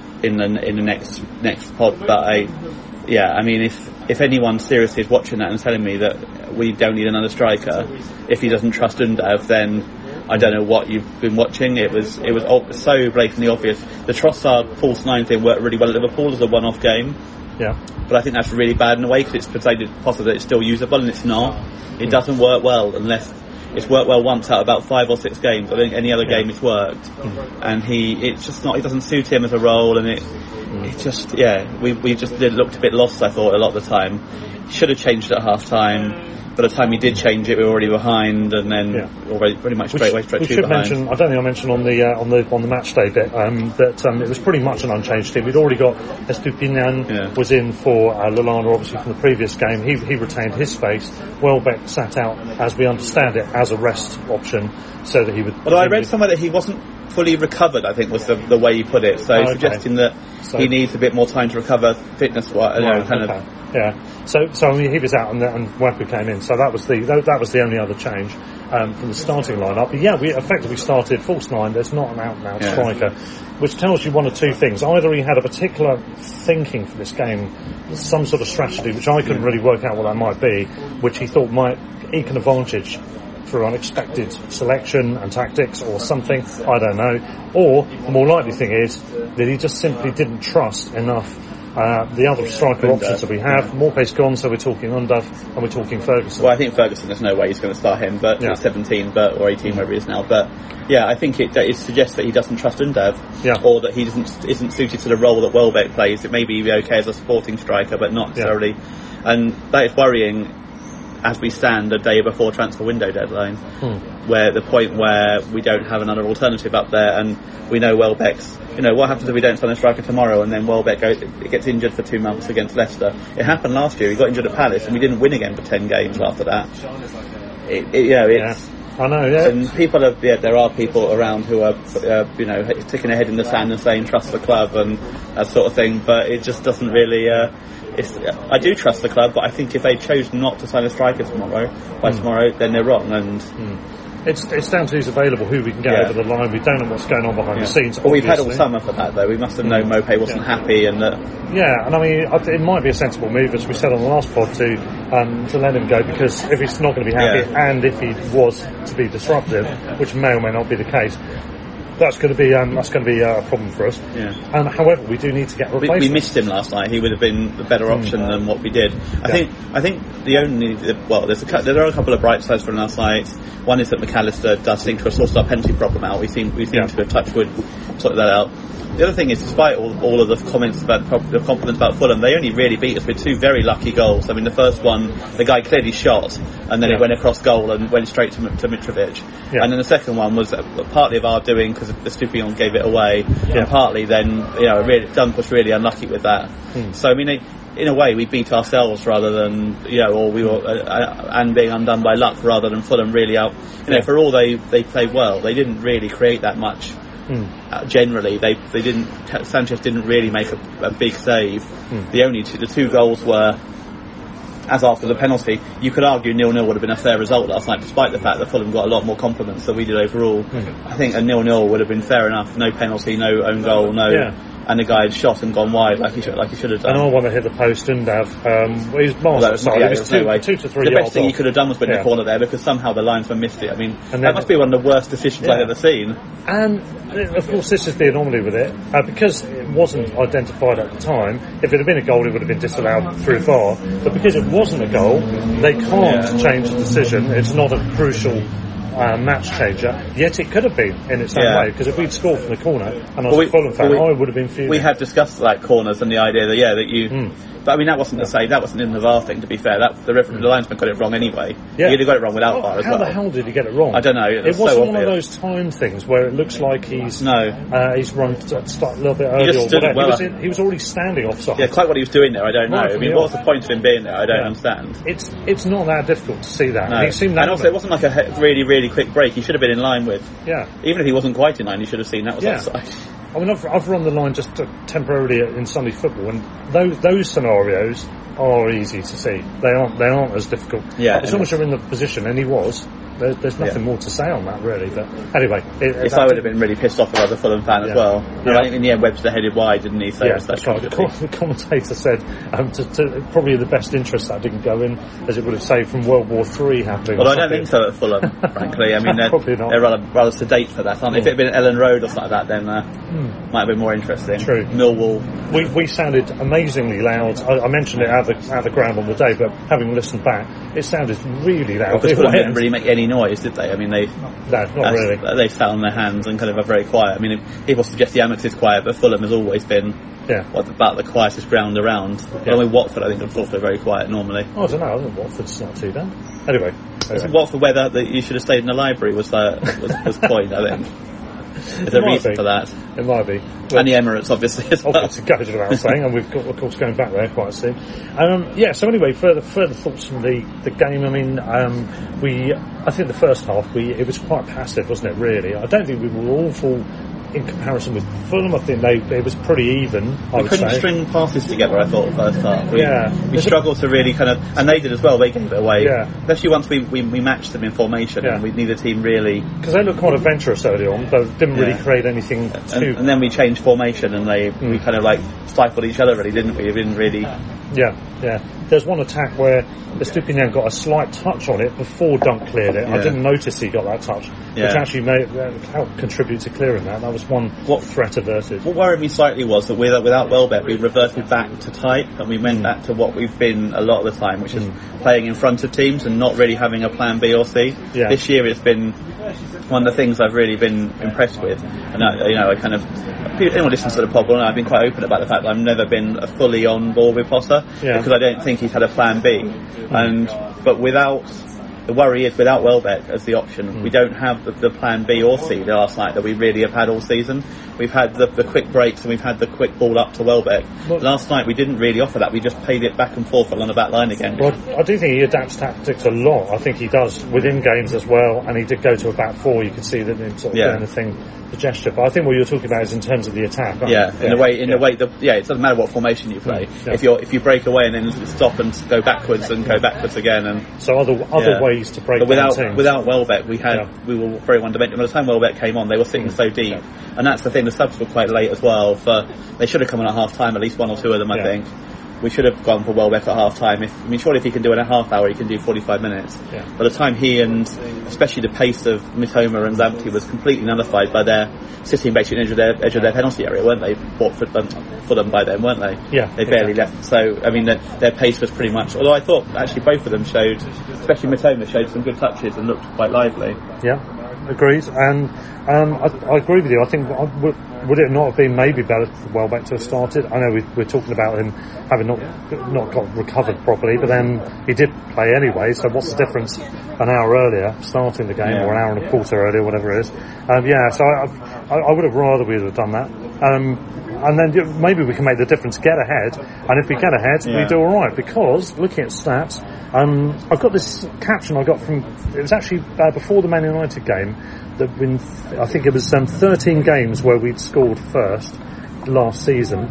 next pod. But I mean, if anyone seriously is watching that and telling me that we don't need another striker, if he doesn't trust Undav, then I don't know what you've been watching. It was so blatantly obvious. The Trossard false 9 thing worked really well at Liverpool as a one-off game. Yeah. But I think that's really bad in a way, because it's persuaded Potter that it's still usable, and it's not. It doesn't work well unless it's worked well once out of about 5 or 6 games. I think any other game it's worked, and it's just not. It doesn't suit him as a role, and it just we just looked a bit lost. I thought a lot of the time. Should have changed at half time. By the time he did change it, we were already behind, and then already pretty much straight behind. I don't think I mentioned on the match day bit that it was pretty much an unchanged team. We'd already got Estupiñán was in for Lallana, obviously from the previous game. He retained his space. Welbeck sat out, as we understand it, as a rest option, so that he would. Although I read somewhere that he wasn't fully recovered, I think was the way he put it. So suggesting that he needs a bit more time to recover fitness-wise. Yeah. So I mean, he was out and Wapu came in. So that was the only other change from the starting lineup. But we effectively started false 9. There's not an out-and-out striker, which tells you one of two things. Either he had a particular thinking for this game, some sort of strategy, which I couldn't really work out what that might be, which he thought might eke an advantage through unexpected selection and tactics or something, I don't know. Or the more likely thing is that he just simply didn't trust enough the other striker options that we have. Morpé's gone, so we're talking Undav and we're talking Ferguson. Well, I think Ferguson, there's no way he's going to start him, but he's 17 or 18, wherever he is now. But I think it suggests that he doesn't trust Undav, or that he isn't suited to the role that Welbeck plays. It may be okay as a supporting striker, but not necessarily. And that is worrying as we stand a day before transfer window deadline, where the point where we don't have another alternative up there, and we know Welbeck's. What happens if we don't sign a striker tomorrow, and then Welbeck gets injured for 2 months against Leicester? It happened last year. He got injured at Palace, and we didn't win again for 10 games after that. I know, yeah. And there are people around who are, sticking their head in the sand and saying trust the club and that sort of thing, but it just doesn't really. I do trust the club, but I think if they chose not to sign a striker tomorrow, then they're wrong. And It's down to who's available, who we can get over the line. We don't know what's going on behind the scenes. But we've had all summer for that, though. We must have known Mopé wasn't happy, and yeah, and I mean, it might be a sensible move, as we said on the last pod, to let him go, because if he's not going to be happy, and if he was to be disruptive, which may or may not be the case, that's going to be a problem for us. Yeah. However, we do need to get replacements. We missed him last night. He would have been the better option than what we did. I think there are a couple of bright sides from last night. One is that McAllister does seem to have sorted our penalty problem out. We seem to have touched wood, sorted that out. The other thing is, despite all of the comments about the confidence about Fulham, they only really beat us with two very lucky goals. I mean, the first one, the guy clearly shot, and then it went across goal and went straight to Mitrovic. Yeah. And then the second one was partly of our doing, because the Stupillon gave it away, and partly then, Dunk was really unlucky with that. So, I mean, in a way, we beat ourselves rather than, or we were, and being undone by luck rather than Fulham really out. For all they played well, they didn't really create that much. Generally, they didn't. Sanchez didn't really make a big save. The two goals were, as after the penalty, you could argue 0-0 would have been a fair result last night, despite the fact that Fulham got a lot more compliments than we did overall. I think a 0-0 would have been fair enough. No penalty, no own goal, and the guy had shot and gone wide like he should have done. And I want to hit the post, and he's miles aside. It was 2 to 3 The yards best thing off. he could have done was win the corner there, because somehow the linesman missed it. I mean, that must be one of the worst decisions I've ever seen. And of course, this is the anomaly with it, because it wasn't identified at the time. If it had been a goal, it would have been disallowed through VAR. But because it wasn't a goal, they can't change the decision. It's not a crucial match changer, yet it could have been in its own way, because if we'd scored from the corner and I was a Fulham fan, I would have been fuming. We had discussed corners and the idea that you but I mean, that wasn't that wasn't in the VAR thing, to be fair. The linesman got it wrong anyway. He'd have got it wrong without VAR as well. How the hell did he get it wrong? I don't know. It wasn't one of those time things where it looks like he's run a little bit early or whatever. He was already standing offside. Yeah, quite what he was doing there, I don't know. I mean, what's the point of him being there? I don't understand. It's not that difficult to see that. No. And also, it wasn't like a really, really quick break. He should have been in line with. Yeah. Even if he wasn't quite in line, you should have seen that was offside. I mean, I've run the line just temporarily in Sunday football, and those scenarios are easy to see. They aren't as difficult. Yeah. As long as you're in the position, and he was. There's nothing more to say on that, really. But anyway, I would have been really pissed off if I was a Fulham fan as well. I think in the end, Webster headed wide, didn't he? So that's right. The commentator said to probably the best interest that didn't go in, as it would have saved from World War III happening. Well, I don't think so at Fulham, frankly. I mean, they're rather sedate for that, aren't they? If it had been Ellen Road or something like that, then might have been more interesting. True. Millwall. We sounded amazingly loud. I mentioned it out of the ground on the day, but having listened back, it sounded really loud. Because Fulham didn't really make any noise, did they? I mean, not really. They sat on their hands and kind of are very quiet. I mean, people suggest the Amex is quiet, but Fulham has always been about the quietest ground around. Only Watford, I think, is also very quiet normally. I don't know. I think Watford's not too bad. Anyway. Watford weather that you should have stayed in the library was point, I think. There's a reason for that. It might be. Well, and the Emirates, obviously, as well. Obviously, goes without saying, and we've got, of course, going back there quite soon. So anyway, further thoughts from the game. I mean, I think the first half, it was quite passive, wasn't it, really? I don't think we were awful in comparison with Fulham. I think it was pretty even. We couldn't string passes together, I thought, first half. We struggled to really kind of, and they did as well, they gave it away. Yeah. Especially once we matched them in formation, and neither team really... Because they looked quite adventurous early on, but didn't really create anything too... And then we changed formation, and we kind of like stifled each other, really, didn't we? We didn't really... Yeah. There's one attack where the Stupinian got a slight touch on it before Dunk cleared it. I didn't notice he got that touch, which actually helped contribute to clearing that. That was one threat averted. What worried me slightly was that without Welbeck, we reverted back to type, and we went back to what we've been a lot of the time, which is playing in front of teams and not really having a plan B or C. Yeah. This year it's been one of the things I've really been impressed with, and I kind of... Anyone listens to the pod, I've been quite open about the fact that I've never been fully on board with Potter, because I don't think he's had a plan B. But the worry is without Welbeck as the option, we don't have the plan B or C last night that we really have had all season. We've had the quick breaks and we've had the quick ball up to Welbeck. Last night we didn't really offer that. We just played it back and forth along the back line again. Well, I do think he adapts tactics a lot. I think he does within games as well, and he did go to a back four. You could see that in sort of doing the thing, the gesture. But I think what you're talking about is in terms of the attack. In the way, it doesn't matter what formation you play. If you break away and then stop and go backwards and go backwards again, and so other ways ways to break down teams. Without Welbeck, we were very one-dimensional. By the time Welbeck came on, they were sitting so deep, and that's the thing. The subs were quite late as well. They should have come on at half-time, at least one or two of them, I think. We should have gone for Welbeck at half-time. Surely if he can do it in a half hour, he can do 45 minutes. Yeah. By the time he and, especially the pace of Mitoma and Lamptey was completely nullified by their sitting basically on the edge of their penalty area, weren't they? Bought for them by then, weren't they? Yeah. They barely left. So, their pace was pretty much, although I thought actually both of them showed, especially Mitoma showed some good touches and looked quite lively. Yeah. Agreed, and I agree with you. I think would it not have been maybe better for Welbeck to have started? I know we're talking about him having not got recovered properly, but then he did play anyway. So what's the difference? An hour earlier, starting the game, or an hour and a quarter earlier, whatever it is. So I would have rather we would have done that. And then maybe we can make the difference, get ahead, and if we get ahead, we do all right. Because looking at stats, I've got this caption I got from, it was actually before the Man United game, I think it was 13 games where we'd scored first last season.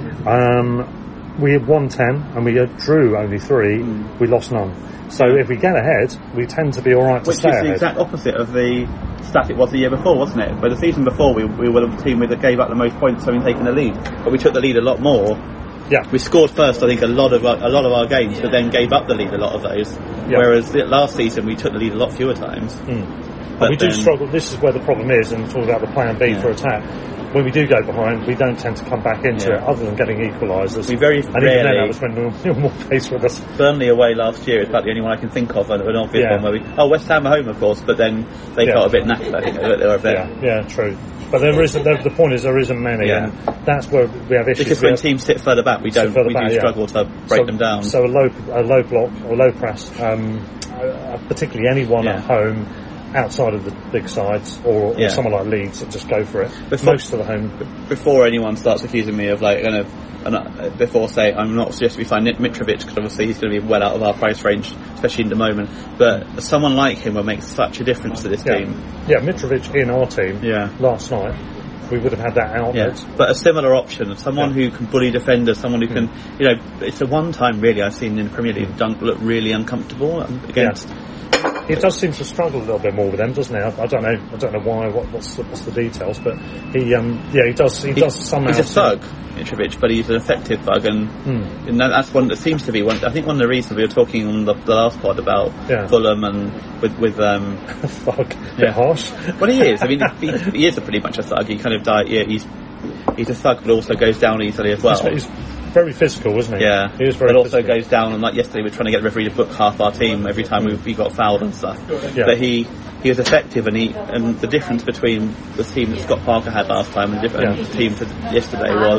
We had won 10 and we drew only 3. We lost none. So if we get ahead, we tend to be all right to stay ahead. Which is the exact opposite of the stat it was the year before, wasn't it? But the season before, we were the team that gave up the most points having taken the lead. But we took the lead a lot more. Yeah. We scored first, I think, a lot of our games, but then gave up the lead a lot of those. Yeah. Whereas last season, we took the lead a lot fewer times. But we do struggle. This is where the problem is, and talking about the plan B for attack. When we do go behind, we don't tend to come back into it, other than getting equalisers. We very and rarely. Even then, that was when we were more pace with us. Burnley away last year is about the only one I can think of, an obvious one where West Ham at home, of course, but then they got a bit knackered. I think they were a bit. Yeah, true. But the point is there isn't many, and that's where we have issues. Because when teams sit further back, we do struggle to break them down. So a low block or low press, particularly anyone at home, outside of the big sides or someone like Leeds that just go for it. Most of the home. Before anyone starts accusing me of before saying I'm not suggesting we sign Mitrovic, because obviously he's going to be well out of our price range, especially in the moment. But someone like him will make such a difference to this team. Yeah, Mitrovic in our team last night. We would have had that outlet. Yeah. But a similar option of someone who can bully defenders, someone who can, it's the one time really I've seen in the Premier League Dunk look really uncomfortable against. He does seem to struggle a little bit more with them, doesn't he? I don't know why. What's the details? But he does somehow. He's a thug, Mitrovic, but he's an effective thug, and that's one that seems to be one. I think one of the reasons we were talking on the last pod about Fulham and with thug, bit harsh. Well, he is. I mean, he is pretty much a thug. He kind of died. Yeah, he's a thug, but also goes down easily as well. He's very physical, wasn't he? Yeah, he was very. But also physical. Goes down, and like yesterday, we were trying to get the referee to book half our team every time we got fouled and stuff. Yeah. But he was effective, and the difference between the team that Scott Parker had last time and the team for yesterday was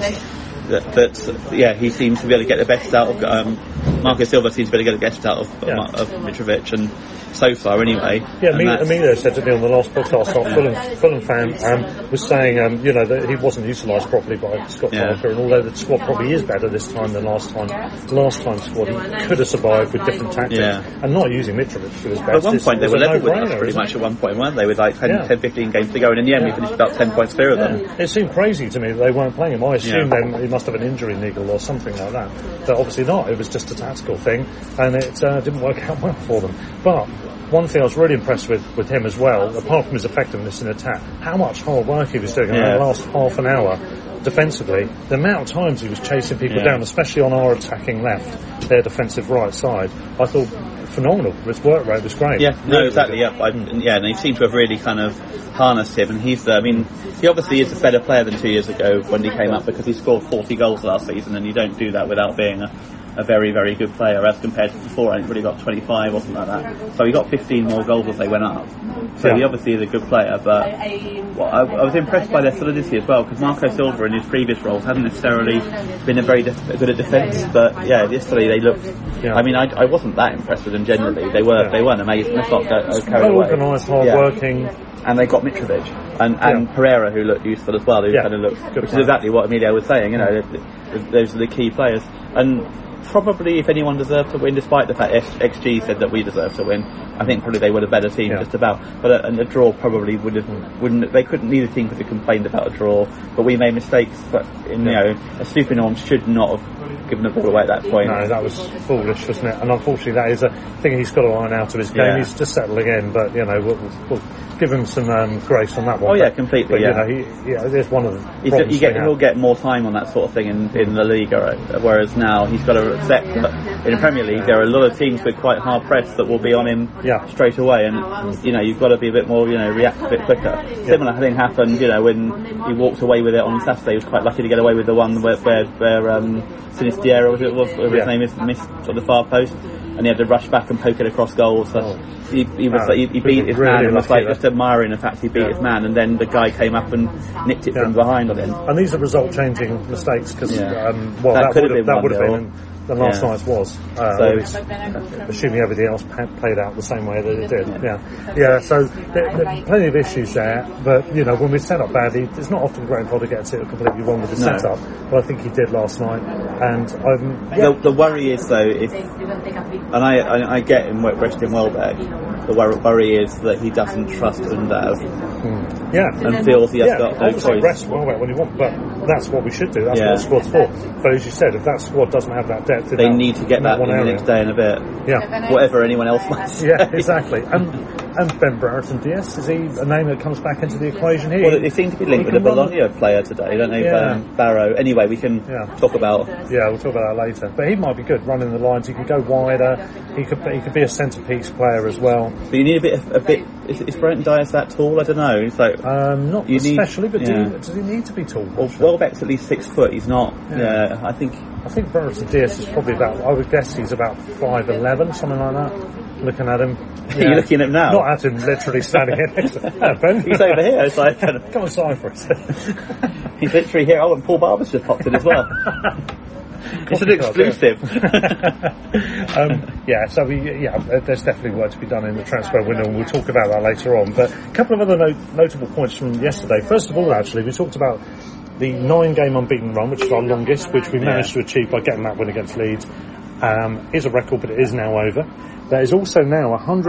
that he seems to be able to get the best out of Marcus Silva seems to be able to get the best out of Mitrovic, and so far anyway. Yeah, Emilio said to me on the last podcast, our Fulham fan was saying that he wasn't utilised properly by Scott Parker, and although the squad probably is better this time than last time squad could have survived with different tactics, and not using Mitrovic for his best. At one point they were level with us pretty much at one point, weren't they, with like 10-15 games to go, and in the end we finished about 10 points clear of them. It seemed crazy to me that they weren't playing him. I assumed then he must have an injury niggle or something like that, but obviously not. It was just a tactical thing, and it didn't work out well for them. But one thing I was really impressed with him as well, apart from his effectiveness in attack, how much hard work he was doing in the last half an hour defensively. The amount of times he was chasing people down, especially on our attacking left, their defensive right side, I thought phenomenal. His work rate was great. Yeah, no, exactly. And they seem to have really kind of harnessed him, and he obviously is a better player than 2 years ago when he came up, because he scored 40 goals last season, and you don't do that without being a very, very good player as compared to before. I think he got 25 or something like that. So he got 15 more goals as they went up. So he obviously is a good player, but I was impressed by their solidity as well, because Marco Silva in his previous roles hadn't necessarily been very good at defence, but yesterday they looked. I mean, I wasn't that impressed with them generally. They weren't amazing. They got carried away. Organised, hard working. And they got Mitrovic and Pereira, who looked useful as well. Who kind of looked, which is exactly what Emilio was saying. Those are the key players. And probably, if anyone deserved to win, despite the fact XG said that we deserved to win, I think probably they were the better team just about. But a draw probably wouldn't. They couldn't. Neither team could have complained about a draw. But we made mistakes. But you know, a Estupiñán should not have given the ball away at that point. No, that was foolish, wasn't it? And unfortunately, that is a thing he's got to iron out of his game. He's just settling in, but you know, we'll give him some grace on that one. Oh yeah, completely. But, you know, there's one of the problems. He'll get more time on that sort of thing in the league, right? Whereas now he's got to accept that in the Premier League there are a lot of teams with quite hard press that will be on him straight away, and you know, you've got to be a bit more, you know, react a bit quicker. Similar thing happened, you know, when he walked away with it on Saturday. He was quite lucky to get away with the one where Sinisterra, whatever his name is, missed on the far post, and he had to rush back and poke it across goal. So he beat his man, and was like just admiring the fact he beat his man, and then the guy came up and nipped it from behind on him. And these are result-changing mistakes because that would have been. And last night's was, assuming everything else played out the same way that it did. So there are plenty of issues there, but you know, when we set up badly, it's not often Graham Potter gets it completely wrong with the setup, but I think he did last night. And the worry is though, and I get in resting Welbeck, the worry is that he doesn't trust Undav. And feels he has got no choice. Rest Welbeck when you want, but that's what we should do. That's what the squad's for. But as you said, if that squad doesn't have that depth, they need to get that in the next day and a bit. Whatever anyone else might say. Exactly. And Ben Brereton Diaz, is he a name that comes back into the equation here? Well, they seem to be linked with a Bologna player today, don't they? Barrow. Anyway, we can talk about. Yeah, we'll talk about that later. But he might be good running the lines. He can go wider. He could be a centrepiece player as well. But you need a bit. Is Brereton Diaz that tall? I don't know. It's like not especially, but does he need to be tall? Well, Welbeck's at least 6 foot. He's not. I think Brereton Diaz is probably about. I would guess he's about 5'11", something like that. Looking at him. You're looking at him now? Not at him, literally standing here next to Ben. He's over here. It's like, come on, sign for us. He's literally here. Oh, and Paul Barber's just popped in as well. It's an exclusive. There's definitely work to be done in the transfer window, and we'll talk about that later on. But a couple of other notable points from yesterday. First of all, actually, we talked about the 9-game unbeaten run, which is our longest, which we managed to achieve by getting that win against Leeds. Is a record, but it is now over. There is also now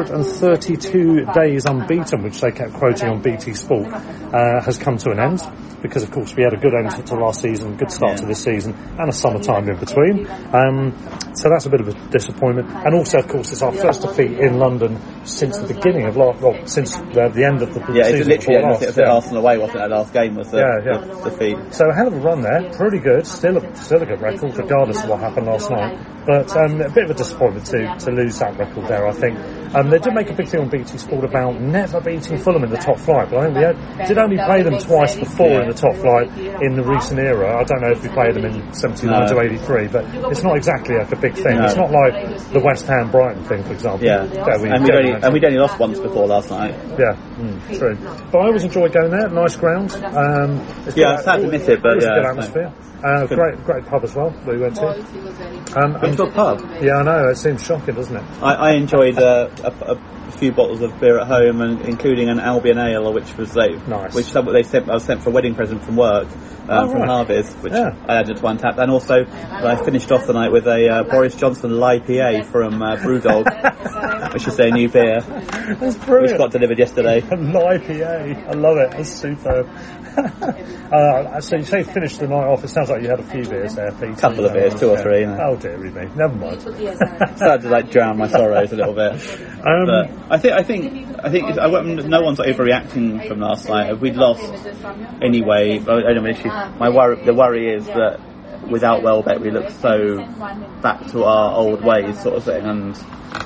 132 days unbeaten, which they kept quoting on BT Sport, has come to an end, because of course we had a good end to last season, good start to this season, and a summertime in between. So that's a bit of a disappointment. And also, of course, it's our first defeat in London since the beginning of since the end of the season. It's literally Arsenal away, wasn't it? Our last game was the defeat. So a hell of a run there, pretty good, still a good record, regardless of what happened last night. But a bit of a disappointment to lose that record there, I think. They did make a big thing on BT Sport about never beating Fulham in the top flight, but I think we did only play them twice before in the top flight in the recent era. I don't know if we played them in 79 to 83, but it's not exactly like a big thing. It's not like the West Ham Brighton thing, for example. And we'd only lost once before last night. True. But I always enjoy going there. Nice ground. It's sad to miss it, but good atmosphere. Great pub as well that we went to. Went to a pub? Yeah, I know. It seems shocking, doesn't it? I enjoyed a few bottles of beer at home, and including an Albion Ale, which was nice. Which I was sent for a wedding present from work from Harvey's, which I added to one tap. And also, I finished off the night with a Boris Johnson IPA from Brewdog, which is their new beer. That's brilliant. Which got delivered yesterday. An IPA, I love it. That's superb. So you say finished the night off. It sounds like you had a few beers there, Pete. A couple of beers, 2 or 3. Oh dear me, never mind. Started to drown my sorrows a little bit. But I think no one's overreacting from last night. We'd lost anyway. I don't have issues. The worry is that without Welbeck we look so back to our old ways, sort of thing, and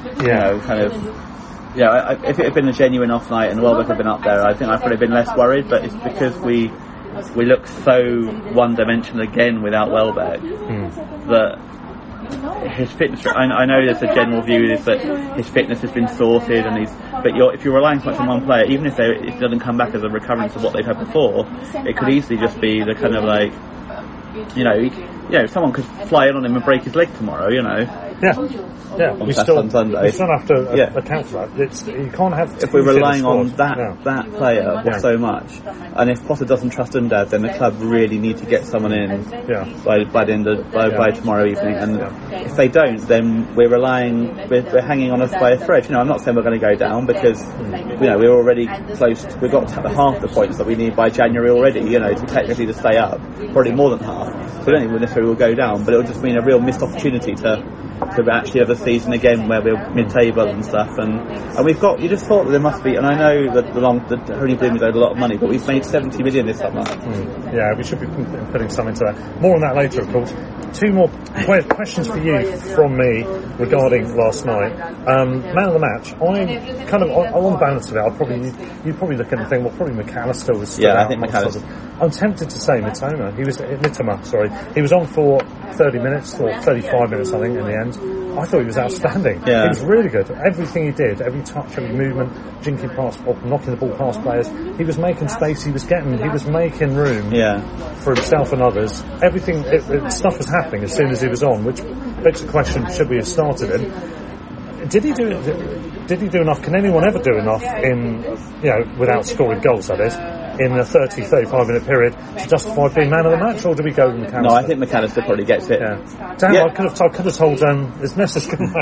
if it had been a genuine off night and Welbeck had been up there, I think I'd probably been less worried. But it's because we look so one-dimensional again without Welbeck that his fitness. I know there's a general view is that his fitness has been sorted, and if you're relying so much on one player, even if it doesn't come back as a recurrence of what they've had before, it could easily just be the kind of someone could fly in on him and break his leg tomorrow, Yeah, we still have to account for that. You can't have. If we're relying on that player so much, and if Potter doesn't trust Undav, then the club really need to get someone in by the end of by tomorrow evening. And if they don't, then we're hanging on by a thread. I'm not saying we're going to go down because we're already close. We've got half the points that we need by January already. To stay up, probably more than half. So I don't think necessarily we'll go down, but it'll just mean a real missed opportunity to actually have a season again where we're mid-table and stuff, and we've got. You just thought that there must be, and I know that the Honey Bloom has owed a lot of money, but we've made 70 million this summer. Yeah, we should be putting some into that. More on that later, of course. Two more questions for you from me regarding last night. Man of the match. On the balance of it, you'd probably look at it and think, well, probably McAllister was. I think McAllister. I'm tempted to say Mitoma. He was on for 30 minutes or 35 minutes, I think, in the end. I thought he was outstanding. Yeah. He was really good. Everything he did, every touch, every movement, jinking past, knocking the ball past players, he was making space. He was making room for himself and others. Everything, stuff was happening as soon as he was on, which begs the question: should we have started him? Did he do enough? Can anyone ever do enough without scoring goals? That is, in a 35 minute period to justify being man of the match, or do we go with McAllister? No, I think McAllister probably gets it. Yeah. Damn, I could have told his missus couldn't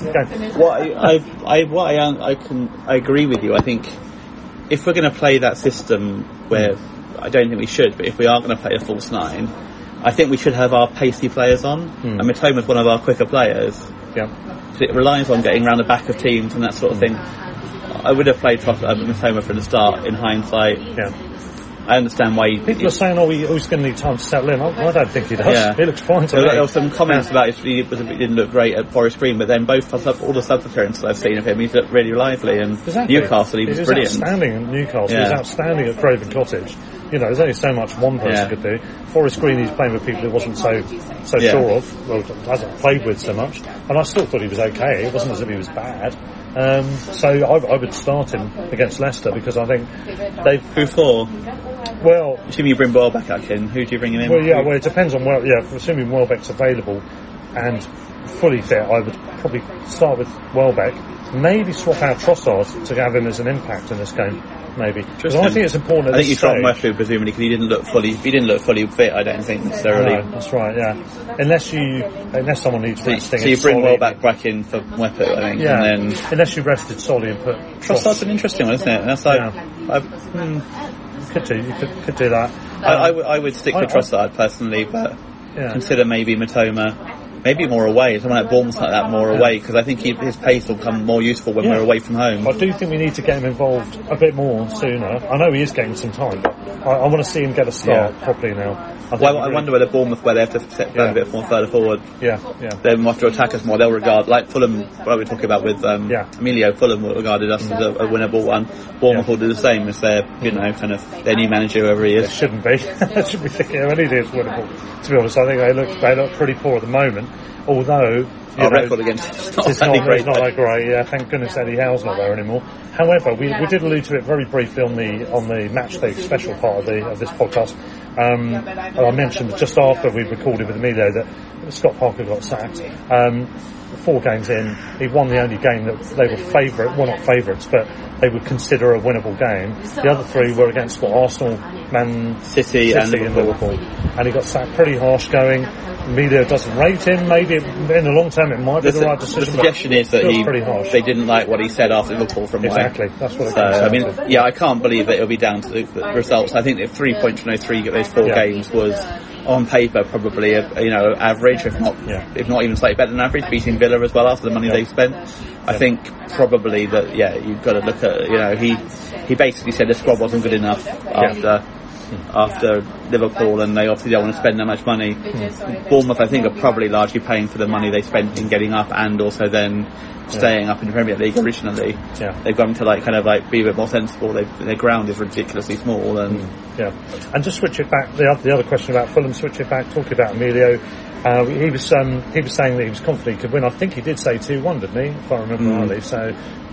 I agree with you. I think if we're going to play that system where I don't think we should, but if we are going to play a false nine, I think we should have our pacey players on, and Mitoma's one of our quicker players. Yeah. So it relies on getting around the back of teams and that sort of thing. I would have played Mitoma from the start in hindsight. Yeah. I understand why people are saying, he's going to need time to settle in. I don't think he does. Yeah. He looks fine to me. There were some comments about he didn't look great at Forest Green, but then all the sub appearances I've seen of him, he's looked really lively. And Newcastle, he was brilliant. Outstanding at Newcastle. He was outstanding at Craven Cottage. There's only so much one person could do. Forest Green, he's playing with people he wasn't so sure of, hasn't played with so much. And I still thought he was okay. It wasn't as if he was bad. So I would start him against Leicester because I think they've... Who for? Well... Assuming you bring Welbeck out in, who do you bring him in? Well, it depends on assuming Welbeck's available and fully fit, I would probably start with Welbeck, maybe swap out Trossard to have him as an impact in this game. Maybe. Because I think it's important. I think you tried Westwood presumably because he didn't look fully fit. I don't think necessarily. No, that's right. Yeah. Unless someone needs resting. So you bring Welbeck back in for Westwood, I think. Yeah. And then unless you rested Solly and put Trossard's an interesting one, isn't it? And that's like. You could do that. I would stick with Trossard personally, but consider maybe Mitoma. Maybe more away, someone like Bournemouth like that more away, because I think his pace will become more useful when we're away from home. I do think we need to get him involved a bit more sooner. I know he is getting some time, but I want to see him get a start properly now. I wonder whether Bournemouth, where they have to set down a bit more further forward, they have to attack us more. They'll regard, like Fulham, what we're talking about with Emilio, Fulham regarded us as a winnable one. Bournemouth will do the same as their, kind of their new manager, whoever he is. It shouldn't be. They should be thinking anything is winnable. To be honest, I think they look pretty poor at the moment. Although our record against it's not that great. Yeah, thank goodness Eddie Howe's not there anymore. However, we did allude to it very briefly on the match day special part of this podcast. I mentioned just after we recorded with Emilio that Scott Parker got sacked. 4 games in, he won the only game that they were not favourites, but they would consider a winnable game. The other 3 were against Arsenal, Man City and Liverpool. And he got sacked pretty harsh going. Emilio doesn't rate him. Maybe in the long term it might be the right decision. The suggestion is that they didn't like what he said after Liverpool from exactly. That's what it comes down to. I can't believe that it'll be down to the results. I think that 3 points from those 4 games was on paper probably average, if not even slightly better than average, beating Villa as well after the money they've spent. I think probably that you've got to look at he basically said the squad wasn't good enough after Liverpool, and they obviously don't want to spend that much money. Bournemouth, I think, are probably largely paying for the money they spent in getting up and also then staying up in the Premier League originally. They've gone to be a bit more sensible. Their ground is ridiculously small, and and just switch it back. The other question about Fulham, switch it back. Talking about Emilio, he was saying that he was confident he could win. I think he did say 2-1, didn't he? If I remember rightly. So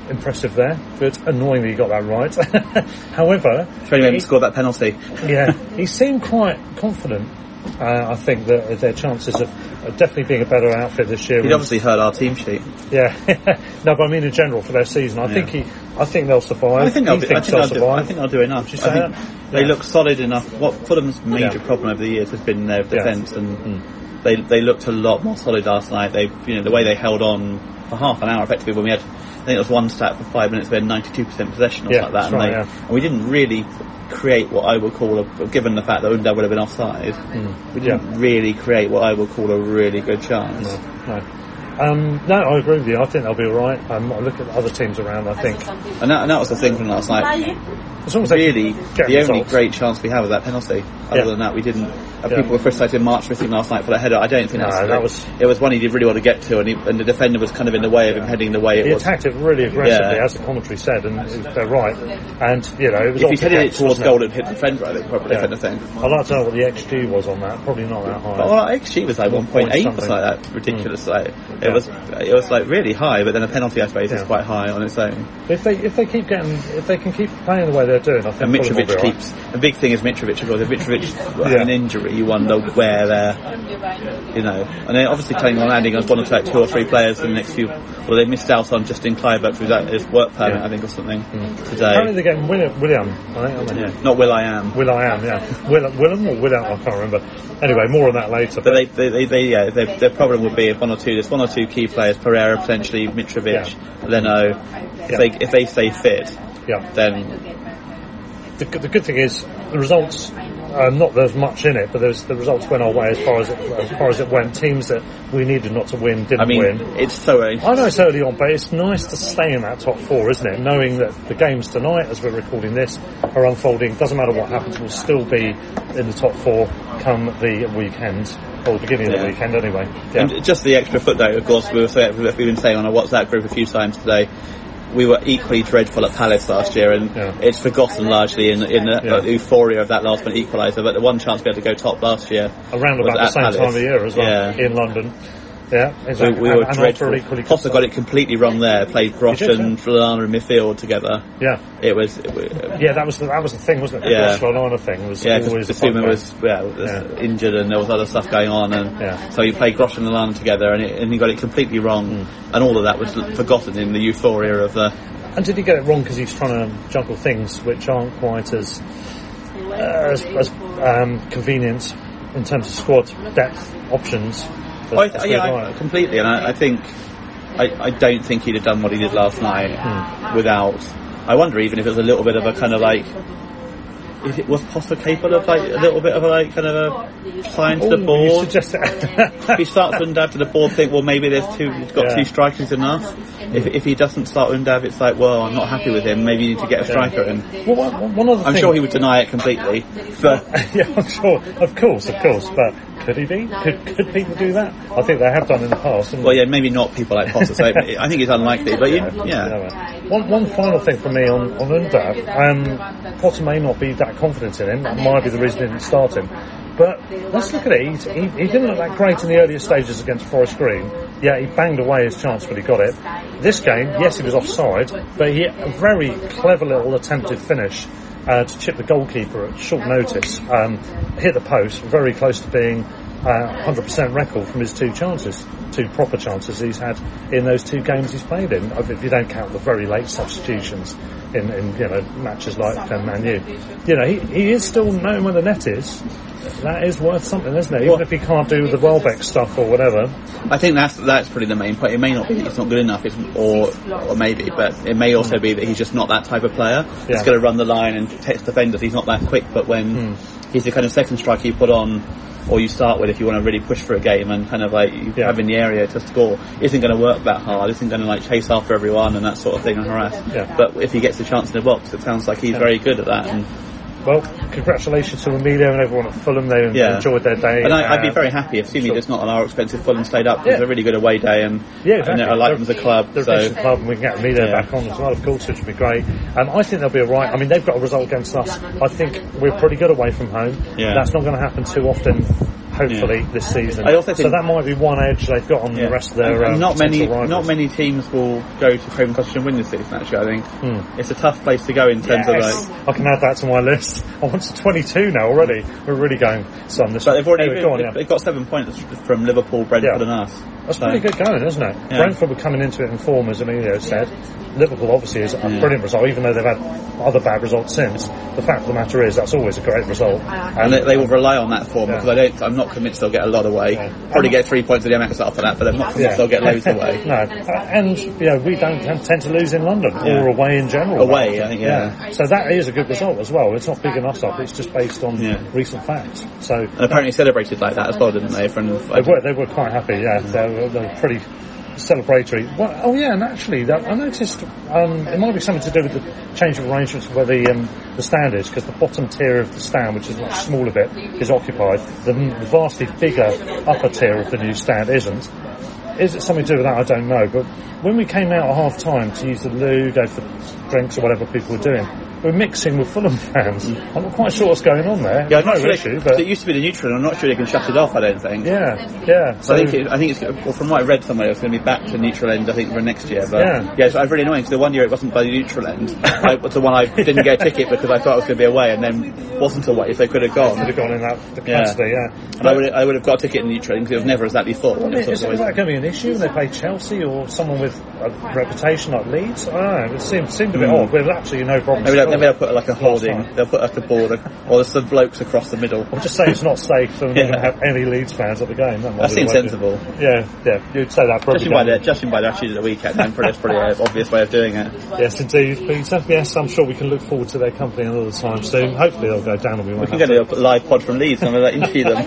impressive there. Good. Annoyingly, he got that right. However, he scored that penalty. Yeah, he seemed quite confident. I think that their chances of definitely being a better outfit this year. He'd obviously heard our team sheet. Yeah, no, but I mean in general for their season, I think they'll survive. I think they'll do enough. They look solid enough. What Fulham's major problem over the years has been their defence, and they looked a lot more solid last night. The way they held on for half an hour effectively when we had. I think it was one stat for 5 minutes. We had 92% possession or something like that, and we didn't really create what I would call, given the fact that Undav would have been offside, we didn't really create what I would call a really good chance. No, I agree with you. I think they'll be alright. I look at the other teams around, I think. And that was the thing from last night. Really, the only great chance we had was that penalty. Other than that, we didn't. People were frustrated March missing last night for the header. I don't think it was one he did really want to get to, and the defender was kind of in the way of him heading the way. He attacked it really aggressively, as the commentary said, and they're right. And it was. If he headed it towards goal and hit the defender, I think probably kind of thing. I'd like to know what the XG was on that. Probably not that high. Well, XG was like 1.8 or something like that. Ridiculous. It was like really high, but then a penalty, I suppose, is quite high on its own. If they can keep playing the way they're doing, I think. And Mitrovic keeps. The big thing is Mitrovic as well. If Mitrovic had an injury, you wonder where they're, and then obviously planning on adding on 2 or 3 players in the next few. Well, they missed out on Justin Kluivert through his work permit, I think, or something today. Apparently they're getting William, I think, aren't they? Not Will.i.am. Will.i.am, yeah. Willem or William, I can't remember. Anyway, more on that later. But their problem would be if there's 1 or 2 key players, Pereira potentially, Mitrovic, Leno. If they stay fit, then. The good thing is the results. Not there's much in it, but the results went our way as far as it went. Teams that we needed not to win didn't win. It's so early. I know it's early on, but it's nice to stay in that top 4, isn't it? Knowing that the games tonight, as we're recording this, are unfolding. Doesn't matter what happens, we'll still be in the top 4 come the weekend. Or the beginning of the weekend, anyway. Yeah. And just the extra footnote, of course, we've been saying on our WhatsApp group a few times today. We were equally dreadful at Palace last year, and it's forgotten largely in the euphoria of that last minute equaliser. But the one chance we had to go top last year, around about the same time of year as well, in London. Yeah, exactly. We were dreadful. Potter got it completely wrong there. Played Grosh and Lallana in midfield together. Yeah, it was. That was the thing, wasn't it? The Grosh Lallana thing was always. Basuma was injured and there was other stuff going on, and so he played Grosh and Lallana together, and he got it completely wrong, and all of that was forgotten in the euphoria of the. And did he get it wrong because he's trying to juggle things which aren't quite as convenient in terms of squad depth options? Completely, and I think I don't think he'd have done what he did last night without. I wonder even if it was a little bit of a kind of like. If it was Potter capable of like a little bit of a kind of a sign to the board. If he starts Undav to the board, think maybe he's got 2 strikers enough. If he doesn't start Undav, it's like I'm not happy with him. Maybe you need to get a striker in. Well, I'm sure he would deny it completely. But I'm sure, of course. But could he be? Could people do that? I think they have done in the past. Maybe not people like Potter. So I think it's unlikely. But One final thing from me on Undav. Potter may not be that confident in him. That might be the reason he didn't start him. But let's look at it. He didn't look that great in the earlier stages against Forest Green. Yeah, he banged away his chance, but he got it. This game, yes, he was offside, but he had a very clever little attempted finish to chip the goalkeeper at short notice. Hit the post, very close to being 100% record from his 2 proper chances he's had in those 2 games he's played in, if you don't count the very late substitutions in matches like Man U. He is still knowing where the net is. That is worth something, isn't it? Even if he can't do the Welbeck stuff or whatever. I think that's probably the main point. It may not be it's not good enough, or maybe, but it may also be that he's just not that type of player. He's going to run the line and text defenders. He's not that quick, but when he's the kind of second striker you put on, or you start with if you want to really push for a game and kind of like you have in the area to score, isn't going to work that hard, isn't going to like chase after everyone and that sort of thing and harass. But if he gets a chance in the box, it sounds like he's very good at that. And well, congratulations to Emilio and everyone at Fulham. They enjoyed their day. And I'd be very happy if seemingly it's not on our expense if Fulham stayed up. It's a really good away day, and I like them as a club. They're a decent club, and we can get Emilio back on as well, of course, which would be great. I think they'll be alright. I mean, they've got a result against us. I think we're pretty good away from home. That's not going to happen too often hopefully, this season. I also think so that might be one edge they've got on the rest of their not rivals. many teams will go to Craven Cottage and win this season, actually, I think. It's a tough place to go in terms of I can add that to my list. I'm on to 22 now already. We're really going some this. But they've got 7 points from Liverpool, Brentford and us. That's pretty good going, isn't it? Yeah. Brentford were coming into it in form, as Emilio said. Liverpool obviously is a brilliant result, even though they've had other bad results since. The fact of the matter is that's always a great result. And they will rely on that form because I'm not convinced they'll get a lot away. Probably get 3 points at the MX after that, but I'm not convinced they'll get loads away. No, and we don't tend to lose in London or away in general. Away, I think, So that is a good result as well. It's not bigging us up. It's just based on recent facts. So and apparently celebrated like that as well, didn't they? They were quite happy. Yeah, they were pretty celebratory. Well, and actually, I noticed it might be something to do with the change of arrangements where the stand is, because the bottom tier of the stand, which is a much smaller bit, is occupied. The vastly bigger upper tier of the new stand isn't. Is it something to do with that? I don't know. But when we came out at half time to use the loo, go for drinks or whatever people were doing, we're mixing with Fulham fans. I'm not quite sure what's going on there. Yeah, no issue. But it used to be the neutral, and I'm not sure they can shut it off. I don't think. Yeah. So I think it's from what I read somewhere, it's going to be back to neutral end. I think for next year. But so it's really annoying because the one year it wasn't by the neutral end. The one I didn't get a ticket because I thought it was going to be away, and then wasn't away. If they could have gone, in that capacity. And I would have got a ticket in neutral end because it was never exactly full. Is that going to be an issue when they play Chelsea or someone with a reputation like Leeds? I don't know. It seemed a bit odd. With absolutely no problem. Maybe they'll put like a holding. They'll put like a board, or there's some blokes across the middle. I'm just saying it's not safe for them to have any Leeds fans at the game. That seems sensible. Yeah, you'd say that probably. Judging by their attitude at the weekend, then that's pretty obvious way of doing it. Yes, indeed, Peter. Yes, I'm sure we can look forward to their company another time soon. Hopefully they'll go down and we can get a live pod from Leeds and we'll interview them.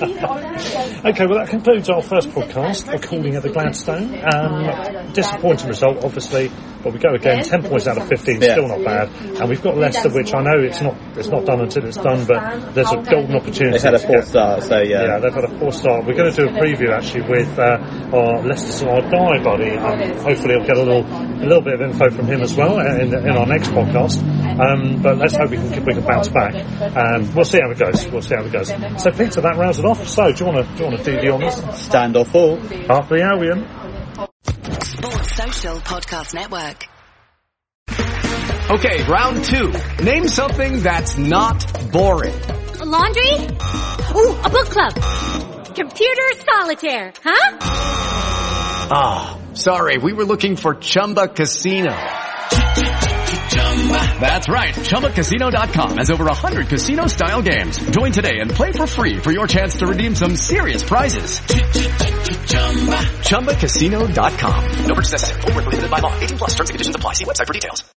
Okay, well that concludes our first podcast recording at the Gladstone. Disappointing result, obviously, but we go again. 10 points out of 15, still not bad. And we've got Leicester, which I know it's not done until it's done, but there's a golden opportunity. They've had a 4-star, so yeah, they've had a 4-star. We're going to do a preview actually with our Leicester Our Die buddy. Hopefully, I'll get a little bit of info from him as well in our next podcast. But let's hope we can bounce back. We'll see how it goes. So, Peter, that rounds it off. So, do you want to do the honours? Stand or fall. Up the Albion. Sports Social Podcast Network. Okay, round 2. Name something that's not boring. A laundry? Ooh, a book club. Computer solitaire, huh? Ah, sorry, we were looking for Chumba Casino. That's right, ChumbaCasino.com has over 100 casino-style games. Join today and play for free for your chance to redeem some serious prizes. ChumbaCasino.com. No purchase necessary. Void where prohibited by law. 18+ terms and conditions apply. See website for details.